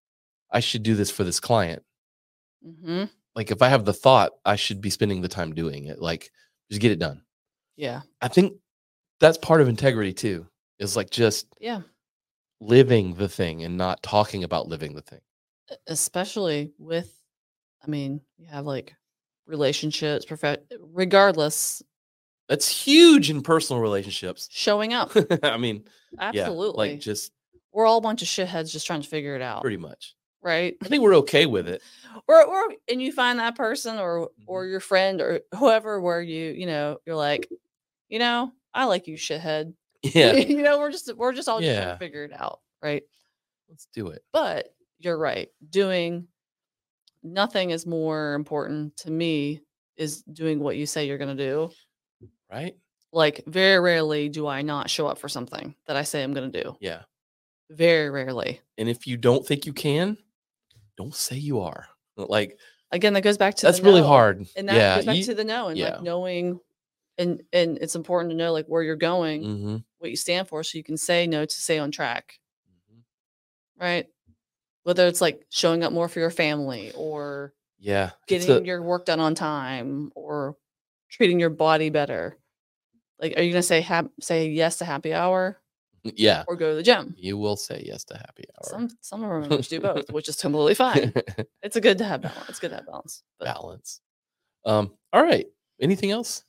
I should do this for this client. Mm-hmm. Like if I have the thought, I should be spending the time doing it. Like just get it done. Yeah. I think that's part of integrity too. Is like just Yeah. living the thing and not talking about living the thing. Especially with, I mean, you have like relationships, prof- regardless, That's huge in personal relationships. showing up. I mean, Absolutely. yeah, like just We're all a bunch of shitheads just trying to figure it out. pretty much. Right. I think we're okay with it. Or, or, and you find that person or, or Mhm. your friend or whoever, where you, you know, you're like, you know, I like you, shithead. Yeah, You know, we're just, we're just all just trying Yeah. to figure it out. Right. let's do it. But you're right. Doing nothing is more important to me is doing what you say you're going to do. Right? Like, very rarely do I not show up for something that I say I'm going to do. Yeah. Very rarely. And if you don't think you can, don't say you are. Like Again, that goes back to that's the really no. hard. And that yeah. goes back you- to the no and yeah. like knowing, and and it's important to know like where you're going, Mhm. what you stand for, so you can say no to stay on track, Mhm. right? Whether it's like showing up more for your family or Yeah. it's getting a- your work done on time or treating your body better. Like, are you gonna say hap- say yes to happy hour yeah. or go to the gym? You will say yes to happy hour. Some some of our members do both, which is totally fine. It's a good to have balance. It's good to have balance. But Balance. Um, all right. Anything else?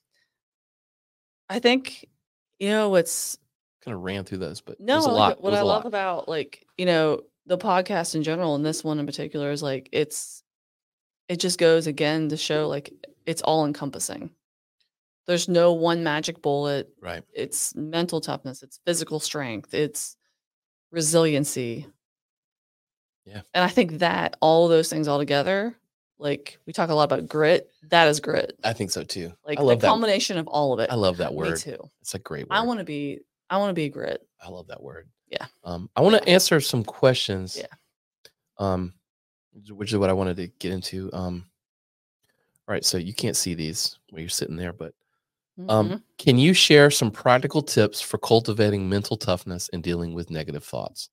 I think, you know, it's Kind of ran through those, but no, it was a I like lot. it- It what was I a love lot. about like, you know, the podcast in general and this one in particular is like it's it just goes again to show like it's all encompassing. There's no one magic bullet. Right. It's mental toughness, it's physical strength, it's resiliency. Yeah. And I think that all of those things all together, like we talk a lot about grit, that is grit. I think so too. Like I love the that. combination of all of it. I love that Me word. too. It's a great word. I want to be I want to be grit. I love that word. Yeah. Um, I want to answer some questions. Yeah. Um, which is what I wanted to get into. Um, all right. So you can't see these where you're sitting there, but um, Mhm. can you share some practical tips for cultivating mental toughness and dealing with negative thoughts?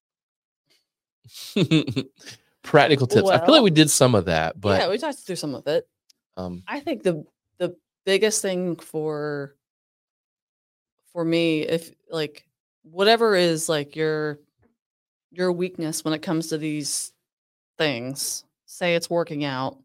Practical tips. I feel Well, like we did some of that, but yeah, we talked through some of it. um, I think the the biggest thing for for me, if like whatever is like your your weakness when it comes to these things, say it's working out,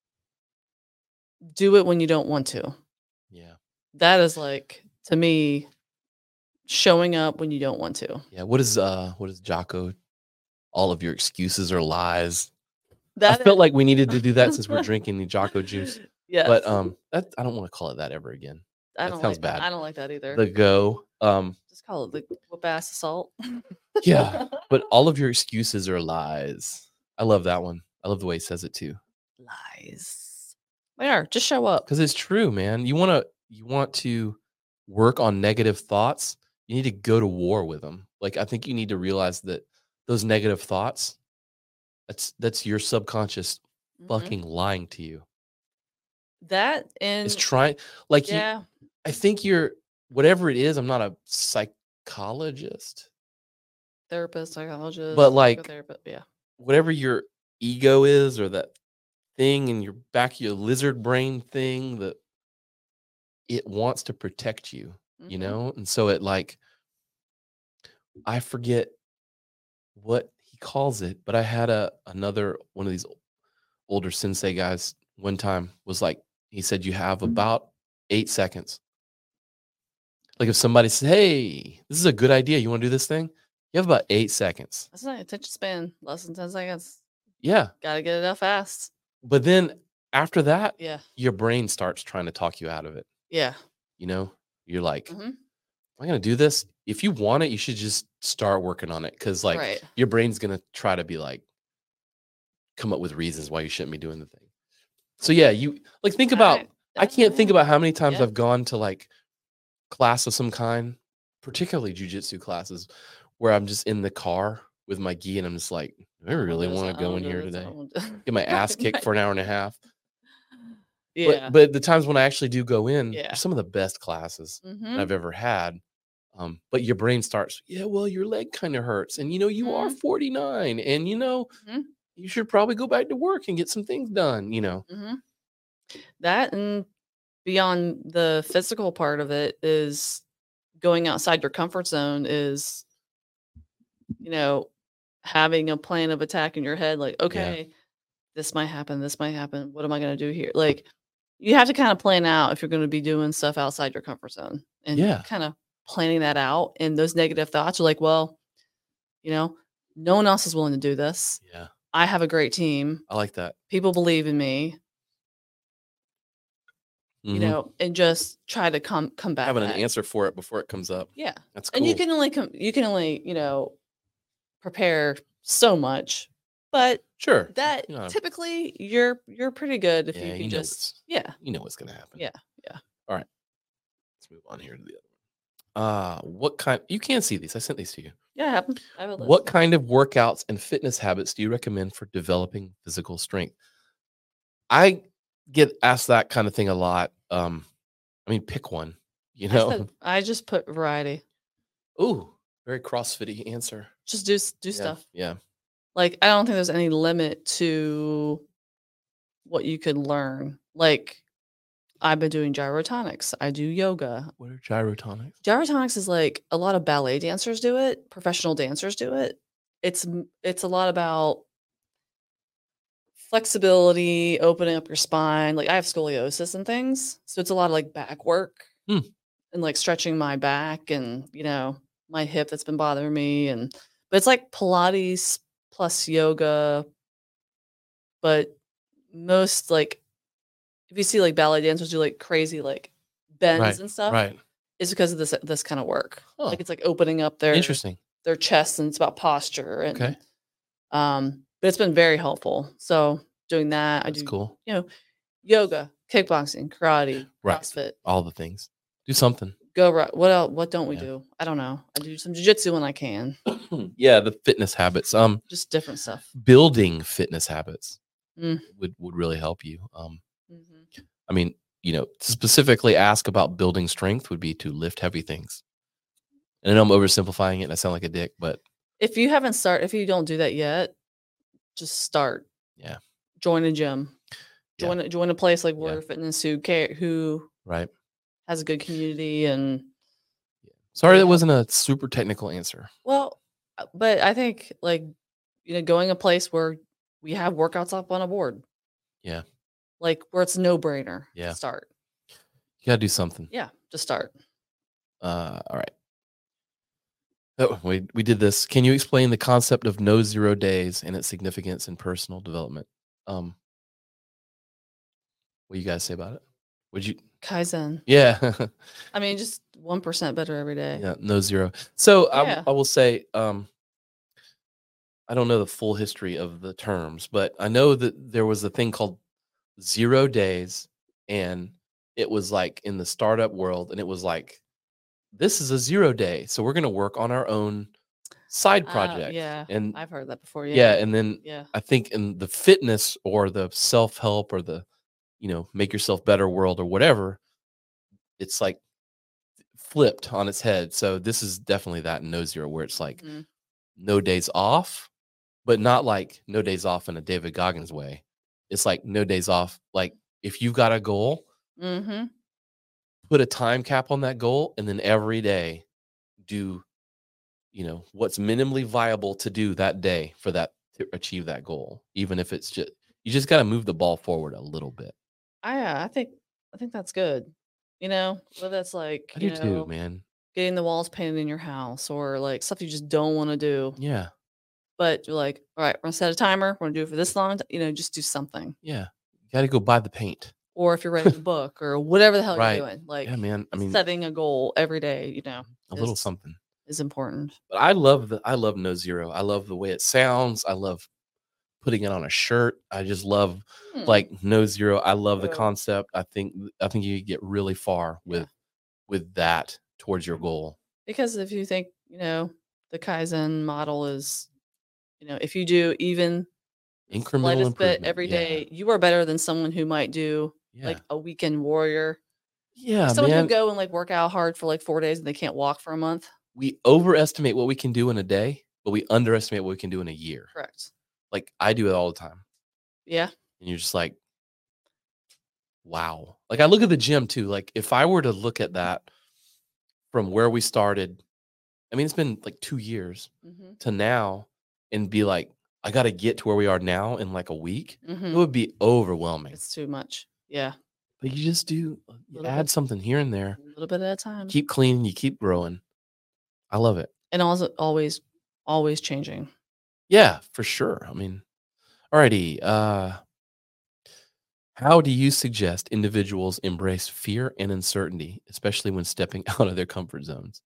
do it when you don't want to. yeah, That is like to me showing up when you don't want to. yeah. What is uh, what is Jocko? All of your excuses are lies. That I felt is- like we needed to do that since we're drinking the Jocko juice. yes. But um, that I don't want to call it that ever again. I that don't sounds like that. bad. I don't like that either. The go. Um, Just call it the whoop ass assault. yeah, but all of your excuses are lies. I love that one. I love the way he says it too, Lies. They are. Just show up. because it's true, man. You want to you want to work on negative thoughts. You need to go to war with them. Like I think you need to realize that those negative thoughts, that's that's your subconscious Mhm. fucking lying to you. That and It's trying. Like you, yeah. I think you're whatever it is. I'm not a psychologist. Therapist, psychologist, like- psychotherapist. Yeah. Whatever your ego is or that thing in your back of your lizard brain thing that it wants to protect you, you Mhm. know? And so it like I forget what he calls it, but I had a another one of these older sensei guys one time was like he said you have about eight seconds. Like if somebody says, "Hey, this is a good idea. You want to do this thing?" You have about eight seconds. That's not attention span. Less than ten seconds. Yeah. Gotta get it out fast. But then after that, Yeah. your brain starts trying to talk you out of it. Yeah. You know, you're like, Mhm. am I going to do this? If you want it, you should just start working on it. Cause like right. your brain's going to try to be like, come up with reasons why you shouldn't be doing the thing. So yeah, you like think about, I can't think about how many times Yeah. I've gone to like class of some kind, particularly jujitsu classes, where I'm just in the car with my gi and I'm just like, do I really want to go in here today? Get my ass kicked for an hour and a half. Yeah. But but the times when I actually do go in, Yeah. are some of the best classes Mhm. I've ever had. Um, but your brain starts, yeah, well, your leg kind of hurts, and you know, you are Mhm. forty-nine, and you know, Mhm. you should probably go back to work and get some things done, you know. hmm That and beyond the physical part of it is going outside your comfort zone is, you know, having a plan of attack in your head. Like, okay, this might happen. This might happen. What am I going to do here? Like, you have to kind of plan out if you're going to be doing stuff outside your comfort zone and Yeah. kind of planning that out. And those negative thoughts are like, well, you know, no one else is willing to do this. Yeah. I have a great team. I like that. People believe in me, you Mhm. know, and just try to come come back. Having an answer for it before it comes up. Yeah. That's cool. And you can only come you can only, you know, prepare so much. But sure. that You know, typically you're you're pretty good if yeah, you you can know just what's- yeah. you know what's gonna happen. Yeah. Yeah. All right. Let's move on here to the other one. Uh what kind you can't see these. I sent these to you. Yeah, it happens. I have a list. What kind of workouts and fitness habits do you recommend for developing physical strength? I get asked that kind of thing a lot. Um, I mean, pick one, you I, know. said, I just put variety. Ooh, very CrossFit-y answer. Just do s- do Yeah, stuff. Yeah. Like I don't think there's any limit to what you could learn. Like I've been doing gyrotonics. I do yoga. What are gyrotonics? Gyrotonics is like a lot of ballet dancers do it, professional dancers do it. It's m- it's a lot about flexibility, opening up your spine. Like I have scoliosis and things, so it's a lot of like back work Hmm. and like stretching my back and you know my hip that's been bothering me. And but it's like Pilates plus yoga. But most like if you see like ballet dancers do like crazy like bends Right. and stuff, Right. it's because of this this kind of work. Huh. Like it's like opening up their Interesting. their chest and it's about posture and Okay. um but it's been very helpful. So doing that, I That's do cool. you know yoga, kickboxing, karate, Right. CrossFit, All the things. Do something. go right. What else? What don't we Yeah. do? I don't know. I do some jujitsu when I can. Yeah, the fitness habits. Um, Just different stuff. building fitness habits Mm. would would really help you. Um, Mhm. I mean, you know, to specifically ask about building strength would be to lift heavy things. And I know I'm oversimplifying it and I sound like a dick, but If you haven't started, if you don't do that yet, just start. yeah, Join a gym. Yeah. Join a join a place like Yeah. Warrior Fitness who care who right. has a good community and Sorry, Yeah. that wasn't a super technical answer. well, uh, but I think like you know going a place where we have workouts up on a board. Yeah. Like where it's no brainer. Yeah. To start. You gotta do something. Yeah, just start. Uh, all right. Oh, we we did this. Can you explain the concept of no zero days and its significance in personal development? Um, what do you guys say about it? Would you? Kaizen. Yeah. I mean, just one percent better every day. Yeah, no zero. So I, Yeah. w- I will say, um, I don't know the full history of the terms, but I know that there was a thing called zero days, and it was like in the startup world, and it was like, this is a zero day, so we're going to work on our own side Uh, project. yeah, and I've heard that before. yeah. Yeah. and then Yeah. I think in the fitness or the self help or the, you know, make yourself better world or whatever, it's like flipped on its head. So this is definitely that no zero, where it's like Mhm. no days off, but not like no days off in a David Goggins way. It's like no days off. Like if you've got a goal, Mhm. put a time cap on that goal, and then every day do, you know, what's minimally viable to do that day for that to achieve that goal. Even if it's just, you just got to move the ball forward a little bit. I uh, I think I think that's good. You know, whether that's like I you do know too, man. getting the walls painted in your house or like stuff you just don't want to do, Yeah. but you're like, all right, we're gonna set a timer. We're gonna do it for this long. t- You know, just do something. Yeah. You got to go buy the paint. Or if you're writing a book or whatever the hell Right. you're doing, like Yeah, man. I mean, setting a goal every day. You know, a little is- something. is important. But I love the I love no zero. I love the way it sounds. I love putting it on a shirt. I just love Hmm. like no zero. I love the Yeah. concept. I think I think you could get really far with Yeah. with that towards your goal. Because if you think, you know, the Kaizen model is, you know, if you do even the Incremental slightest bit improvement, every yeah. day, you are better than someone who might do Yeah. like a weekend warrior. yeah, Like someone man. who go and like work out hard for like four days and they can't walk for a month. We overestimate what we can do in a day, but we underestimate what we can do in a year. Correct. Like I do it all the time. Yeah. And you're just like, wow. Like I look at the gym too. Like if I were to look at that from where we started, I mean, it's been like two years Mm-hmm. to now and be like, I got to get to where we are now in like a week. Mm-hmm. It would be overwhelming. It's too much. Yeah. But you just do, you Little add bit. something here and there. A little bit at a time. Keep cleaning, you keep growing. I love it. And also always, always changing. Yeah, for sure. I mean, alrighty. Uh, how do you suggest individuals embrace fear and uncertainty, especially when stepping out of their comfort zones?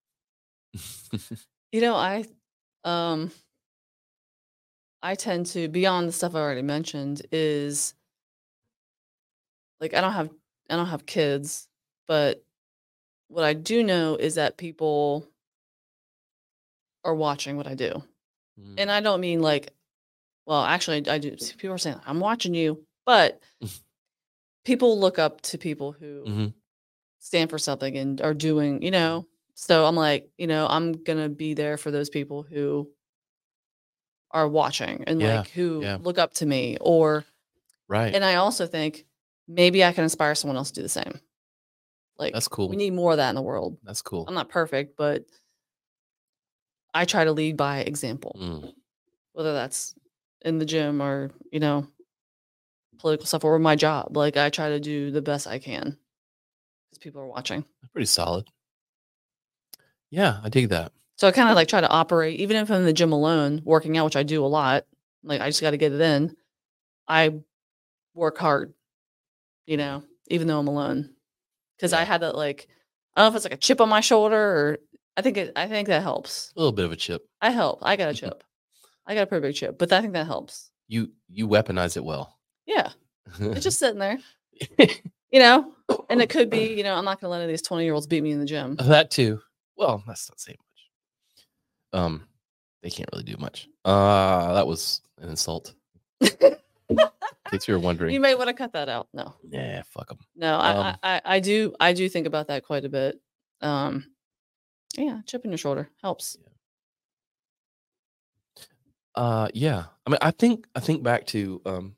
You know, I, um, I tend to, beyond the stuff I already mentioned, is like I don't have I don't have kids, but what I do know is that people are watching what I do. Mm. And I don't mean like, well, actually I do. People are saying, I'm watching you, but people look up to people who Mhm. stand for something and are doing, you know. So I'm like, you know, I'm gonna be there for those people who are watching and Yeah, like who yeah. look up to me, or Right. and I also think maybe I can inspire someone else to do the same. Like That's cool. we need more of that in the world. That's cool. I'm not perfect, but I try to lead by example, Mm. whether that's in the gym or, you know, political stuff or my job. Like I try to do the best I can because people are watching. Pretty solid. Yeah, I dig that. So I kind of like try to operate, even if I'm in the gym alone, working out, which I do a lot. Like I just got to get it in. I work hard, you know, even though I'm alone, because I Yeah. had that like I don't know if it's like a chip on my shoulder or I think it. I think that helps. A little bit of a chip. I help. I got a chip. I got a pretty big chip, but I think that helps. You you weaponize it well. Yeah, it's just sitting there, you know. And it could be, you know, I'm not gonna let any of these twenty year olds beat me in the gym. That too. Well, that's not saying much. Um, they can't really do much. Uh, that was an insult. In case you were wondering. You may want to cut that out. No, Yeah, fuck them. no, I, Um, I, I, I do, I do think about that quite a bit. Um, yeah, chip in your shoulder helps. Uh, yeah. I mean, I think I think back to um.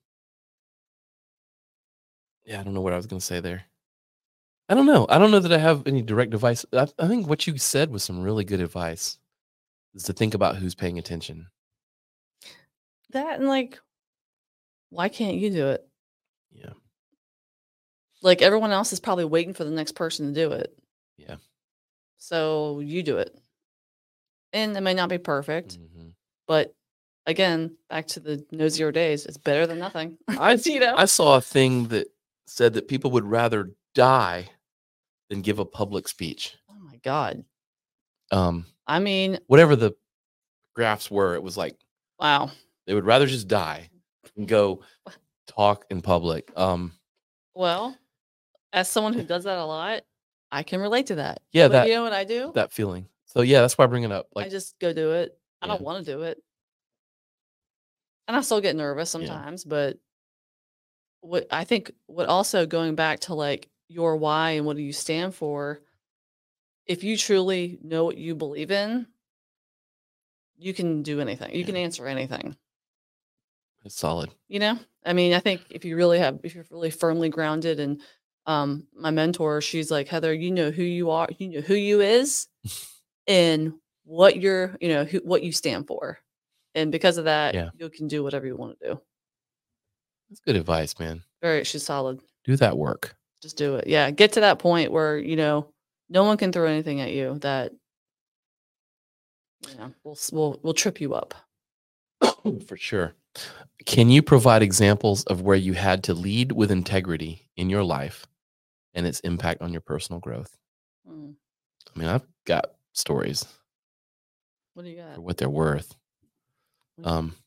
Yeah, I don't know what I was gonna say there. I don't know. I don't know that I have any direct advice. I, I think what you said was some really good advice. Is to think about who's paying attention. That and like, why can't you do it? Yeah. Like everyone else is probably waiting for the next person to do it. Yeah. So you do it. And it may not be perfect, Mhm. but again, back to the no zero days, it's better than nothing. I you know? I saw a thing that said that people would rather die than give a public speech. Oh my God. Um, I mean, whatever the graphs were, it was like wow. they would rather just die and go talk in public. Um, Well, as someone who does that a lot, I can relate to that. Yeah, But that- you know what I do? that feeling. So yeah, that's why I bring it up. Like, I just go do it. I Yeah. don't want to do it. And I still get nervous sometimes, but what I think what also going back to like your why and what do you stand for, if you truly know what you believe in, you can do anything. You can answer anything. it's solid. You know? I mean, I think if you really have if you're really firmly grounded and um my mentor, she's like, Heather, you know who you are, you know who you is and what you're, you know, who, what you stand for. And because of that, Yeah. you can do whatever you want to do. That's good advice, man. Very, she's solid. Do that work. Just do it. Yeah. Get to that point where, you know, no one can throw anything at you that, you know, will will will trip you up. For sure. Can you provide examples of where you had to lead with integrity in your life and its impact on your personal growth? Mm. I mean, I've got stories What do you got? for what they're worth. What do you- Um,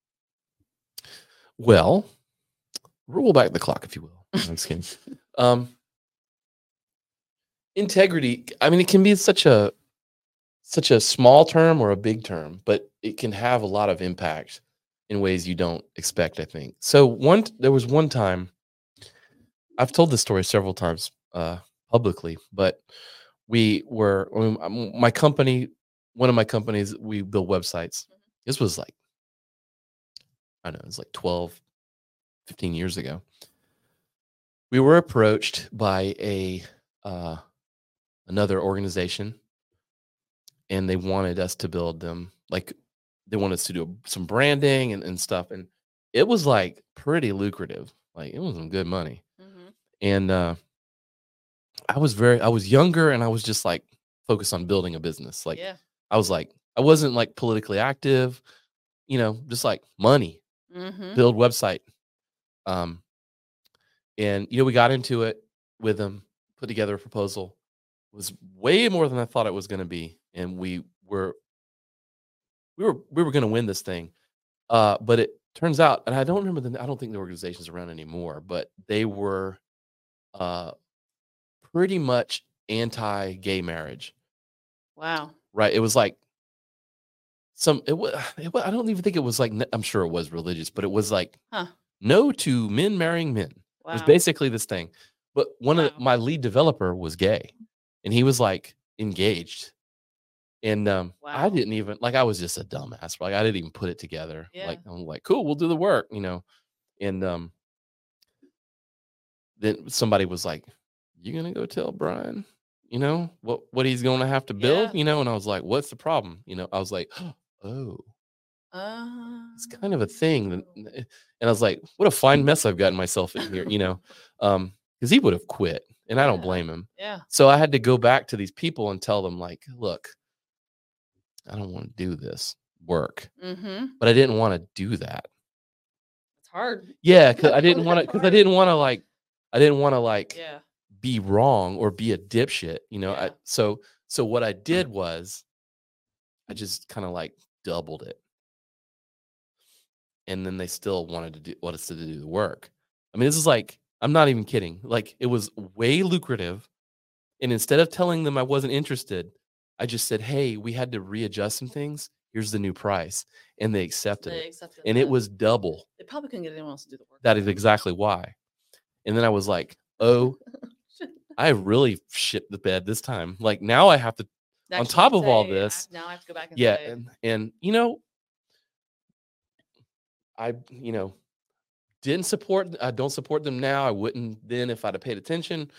well, roll back the clock, if you will. I'm just kidding. Um, integrity. I mean, it can be such a such a small term or a big term, but it can have a lot of impact in ways you don't expect, I think. So one, there was one time, I've told this story several times uh, publicly, but we were, I mean, my company, one of my companies, we build websites. This was like I don't know, it was like twelve, fifteen years ago. We were approached by a uh, another organization, and they wanted us to build them. Like, they wanted us to do some branding and, and stuff. And it was like pretty lucrative. Like, it was some good money. Mm-hmm. And uh, I was very, I was younger, and I was just like focused on building a business. Like, Yeah. I was like, I wasn't like politically active, you know, just like money, Mm-hmm. build website. Um, and, you know, we got into it with them, put together a proposal. It was way more than I thought it was going to be. And we were, we were, we were going to win this thing. Uh, but it turns out, and I don't remember the, I don't think the organization's around anymore, but they were uh, pretty much anti-gay marriage. Wow. Right. It was like some, it was, it was, I don't even think it was like, I'm sure it was religious, but it was like, Huh. no to men marrying men. Wow. It was basically this thing. But one Wow. of the, my lead developer was gay, and he was like engaged. And um, Wow. I didn't even, like, I was just a dumbass. Like, I didn't even put it together. Yeah. Like, I'm like, cool, we'll do the work, you know. And um, then somebody was like, you gonna go tell Brian, you know, what what he's gonna have to build, Yeah. you know? And I was like, what's the problem? You know, I was like, oh, Uh, it's kind of a thing. that- And I was like, what a fine mess I've gotten myself in here, you know, um, because he would have quit, and I don't Yeah. blame him. Yeah. So I had to go back to these people and tell them, like, look, I don't want to do this work, Mm-hmm. but I didn't want to do that. It's hard. Yeah, because I didn't want to, That's because I hard. didn't want to like, I didn't want to like Yeah. be wrong or be a dipshit, you know. Yeah. I, so, so what I did was, I just kind of like doubled it, and then they still wanted to do want us to do the work. I mean, this is like, I'm not even kidding. Like, it was way lucrative, and instead of telling them I wasn't interested, I just said, hey, we had to readjust some things. Here's the new price, and they accepted They it, accepted and that. it was double. They probably couldn't get anyone else to do the work. That is exactly why. And then I was like, oh, I really shit the bed this time. Like, now I have to, on Next top of all Wednesday, I- this, now I have to go back and yeah, say, and and you know, I you know didn't support. I don't support them now. I wouldn't then if I'd have paid attention.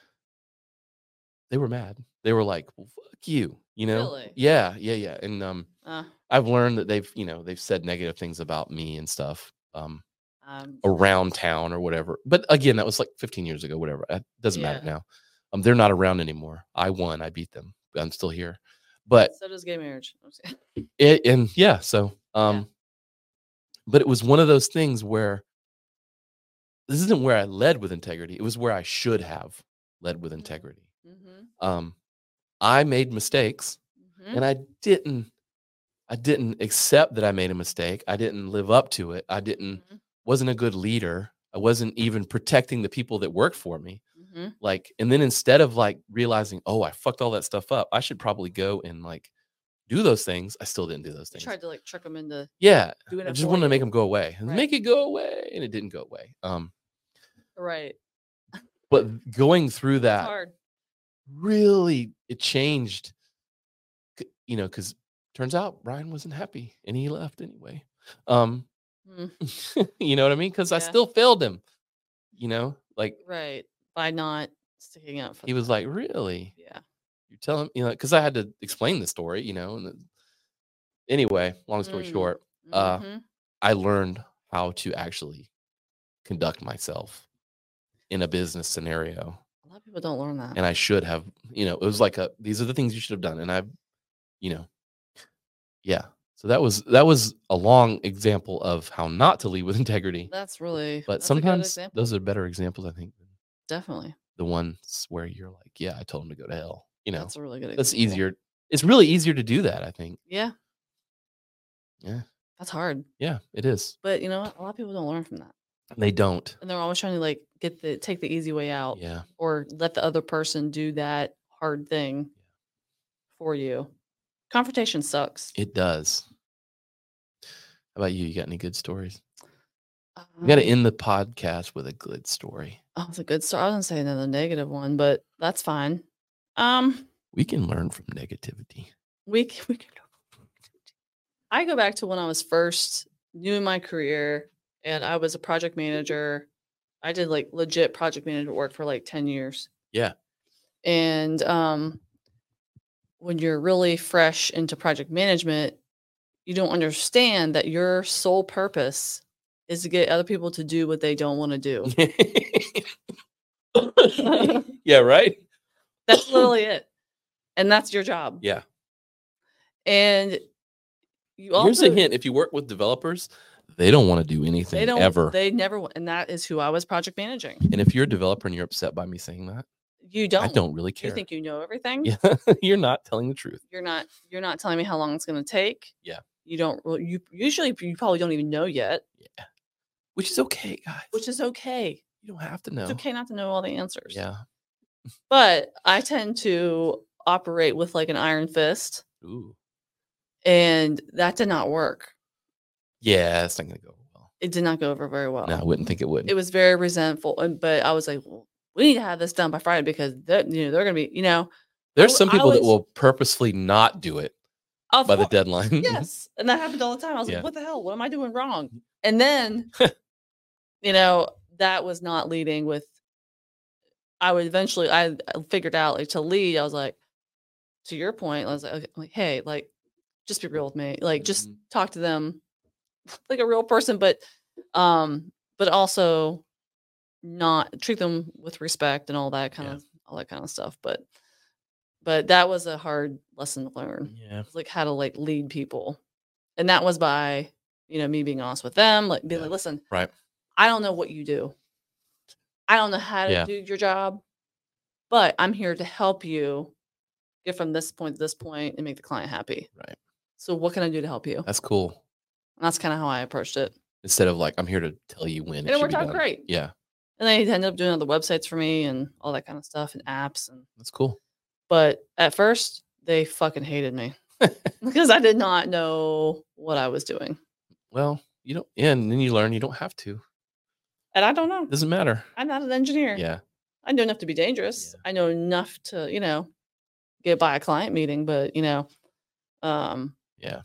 They were mad. They were like, well, fuck you, you know? Really? Yeah, yeah, yeah. And um, uh, I've learned that they've you know they've said negative things about me and stuff. Um, um, around town or whatever. But again, that was like fifteen years ago, whatever. It doesn't matter Yeah. now. Um, they're not around anymore. I won. I beat them. I'm still here. But so does gay marriage. I'm just kidding. it, and yeah, so um, Yeah. but it was one of those things where this isn't where I led with integrity. It was where I should have led with Mhm. integrity. Mm-hmm. Um, I made mistakes, Mm-hmm. and I didn't. I didn't accept that I made a mistake. I didn't live up to it. I didn't. Mhm. Wasn't a good leader. I wasn't even protecting the people that work for me. Mm-hmm. Like, and then instead of like realizing, oh, I fucked all that stuff up, I should probably go and like do those things. I still didn't do those You things. tried to like trick them into Yeah. doing I it just for wanted to make you. them go away and Right. make it go away. And it didn't go away. Um, Right. but going through That's that hard. really, it changed, c- you know, because turns out Ryan wasn't happy and he left anyway. Um, Mm, you know what I mean? Because I Yeah. still failed him, you know, like right. By not sticking up for he was them. like, really? Yeah. You tell him, you know, because I had to explain the story, you know. And then, anyway, long story Mm. short, uh, Mhm. I learned how to actually conduct myself in a business scenario, A lot of people don't learn that. and I should have, you know, it was like a these are the things you should have done, and I, you know, yeah. So that was that was a long example of how not to lead with integrity. That's really. But that's a good sometimes example. those are better examples, I think, than Definitely. the ones where you're like, yeah, I told him to go to hell. You know, That's a really good. that's example. easier. It's really easier to do that, I think. Yeah. Yeah. That's hard. Yeah, it is. But you know what? A lot of people don't learn from that, They don't. and they're always trying to like get the take the easy way out, Yeah. or let the other person do that hard thing for you. Confrontation sucks. It does. How about you? You got any good stories? We got to Um, end the podcast with a good story. Oh, it's a good story. I was gonna say another negative one, but that's fine. Um, We can learn from negativity. we c- we can. I go back to when I was first new in my career and I was a project manager. I did like legit project management work for like ten years. Yeah. And um, when you're really fresh into project management, you don't understand that your sole purpose is to get other people to do what they don't want to do. Yeah, right? That's literally it. And that's your job. Yeah. And you Here's also a hint. If you work with developers, they don't want to do anything they don't ever. they never wa- and that is who I was project managing. And if you're a developer and you're upset by me saying that, You don't. I don't really care. You think you know everything? Yeah, you're not telling the truth. You're not you're not telling me how long it's going to take. Yeah. You don't well, you usually you probably don't even know yet, Yeah. Which is okay, guys. which is okay. You don't have to know. It's okay not to know all the answers. Yeah. But I tend to operate with like an iron fist, Ooh. and that did not work. Yeah, it's not gonna go well. It did not go over very well. No, I wouldn't think it would. It was very resentful, and but I was like, well, we need to have this done by Friday because they're, you know they're going to be, you know, There's I- some I people that was- will purposefully not do it of by the course- deadline. Yes, and that happened all the time. I was Yeah. like, what the hell? What am I doing wrong? And then, you know, that was not leading with. I would eventually, I I figured out like to lead. I was like, to your point, I was like, okay, like, hey, like, just be real with me. Like, just Mhm. talk to them like a real person, but, um, but also not treat them with respect and all that kind Yeah. of all that kind of stuff. But, but that was a hard lesson to learn. Yeah. It's like how to like lead people, and that was by you know me being honest with them, like being Yeah. like, listen, Right. I don't know what you do. I don't know how to Yeah. do your job, but I'm here to help you get from this point to this point and make the client happy. Right. So what can I do to help you? That's cool. And that's kind of how I approached it. Instead of like, I'm here to tell you when. And it should worked be out done. great. Yeah. And they ended up doing other websites for me and all that kind of stuff and apps. And That's cool. but at first they fucking hated me because I did not know what I was doing. Well, you don't, yeah, and then you learn you don't have to. And I don't know. It doesn't matter. I'm not an engineer. Yeah. I know enough to be dangerous. Yeah. I know enough to, you know, get by a client meeting, but you know, um, Yeah.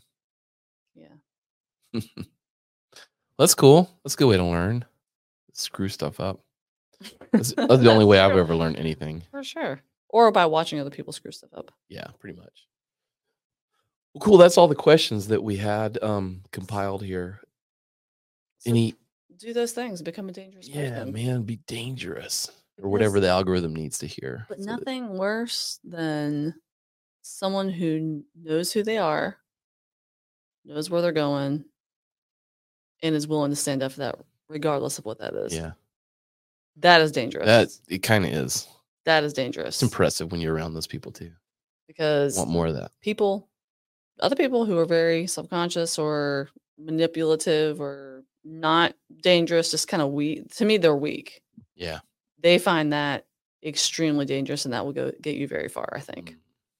yeah. That's cool. That's a good way to learn. Screw stuff up. That's, that's the only way I've True. ever learned anything. For sure. Or by watching other people screw stuff up. Yeah, pretty much. Well, cool. That's all the questions that we had um, compiled here. So Any? do those things, become a dangerous Yeah, person. man, be dangerous or Because- whatever the algorithm needs to hear. But so that- nothing worse than someone who knows who they are, knows where they're going, and is willing to stand up for that regardless of what that is. yeah, That is dangerous. that it kind of is. that is dangerous. It's impressive when you're around those people too. Because Want more of that? people, other people who are very subconscious or manipulative or not dangerous, just kind of weak. To me, they're weak. Yeah. They find that extremely dangerous, and that will go get you very far, I think. Mm.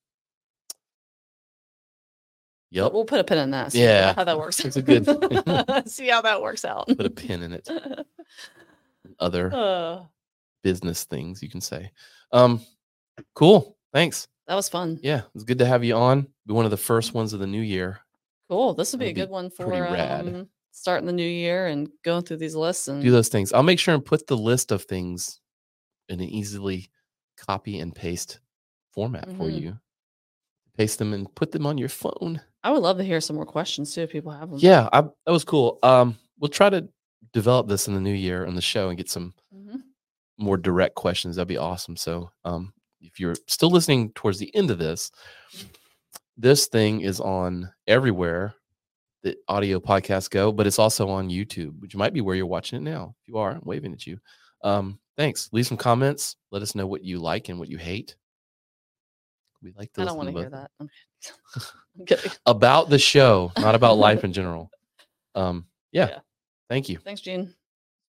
But Yep. we'll put a pin in that. See Yeah, how that works. that's a good- see how that works out. Put a pin in it. Other Uh, business things you can say. Um, cool. Thanks. that was fun. Yeah, it's good to have you on. Be one of the first ones of the new year. Cool. This would be a That'd be good one for pretty rad. um, starting the new year and going through these lists. And Do those things. I'll make sure and put the list of things in an easily copy and paste format for Mhm. you. Paste them and put them on your phone. I would love to hear some more questions too if people have them. Yeah, I, that was cool. Um, we'll try to develop this in the new year on the show and get some Mhm. more direct questions. That'd be awesome. So, um, if you're still listening towards the end of this, this thing is on everywhere that audio podcasts go, but it's also on YouTube, which might be where you're watching it now. If you are, I'm waving at you. Um, thanks. Leave some comments. Let us know what you like and what you hate. We like to I don't want listen to to hear both. that. I'm kidding. About the show, not about life in general. Um, yeah. Yeah. Thank you. Thanks, Gene.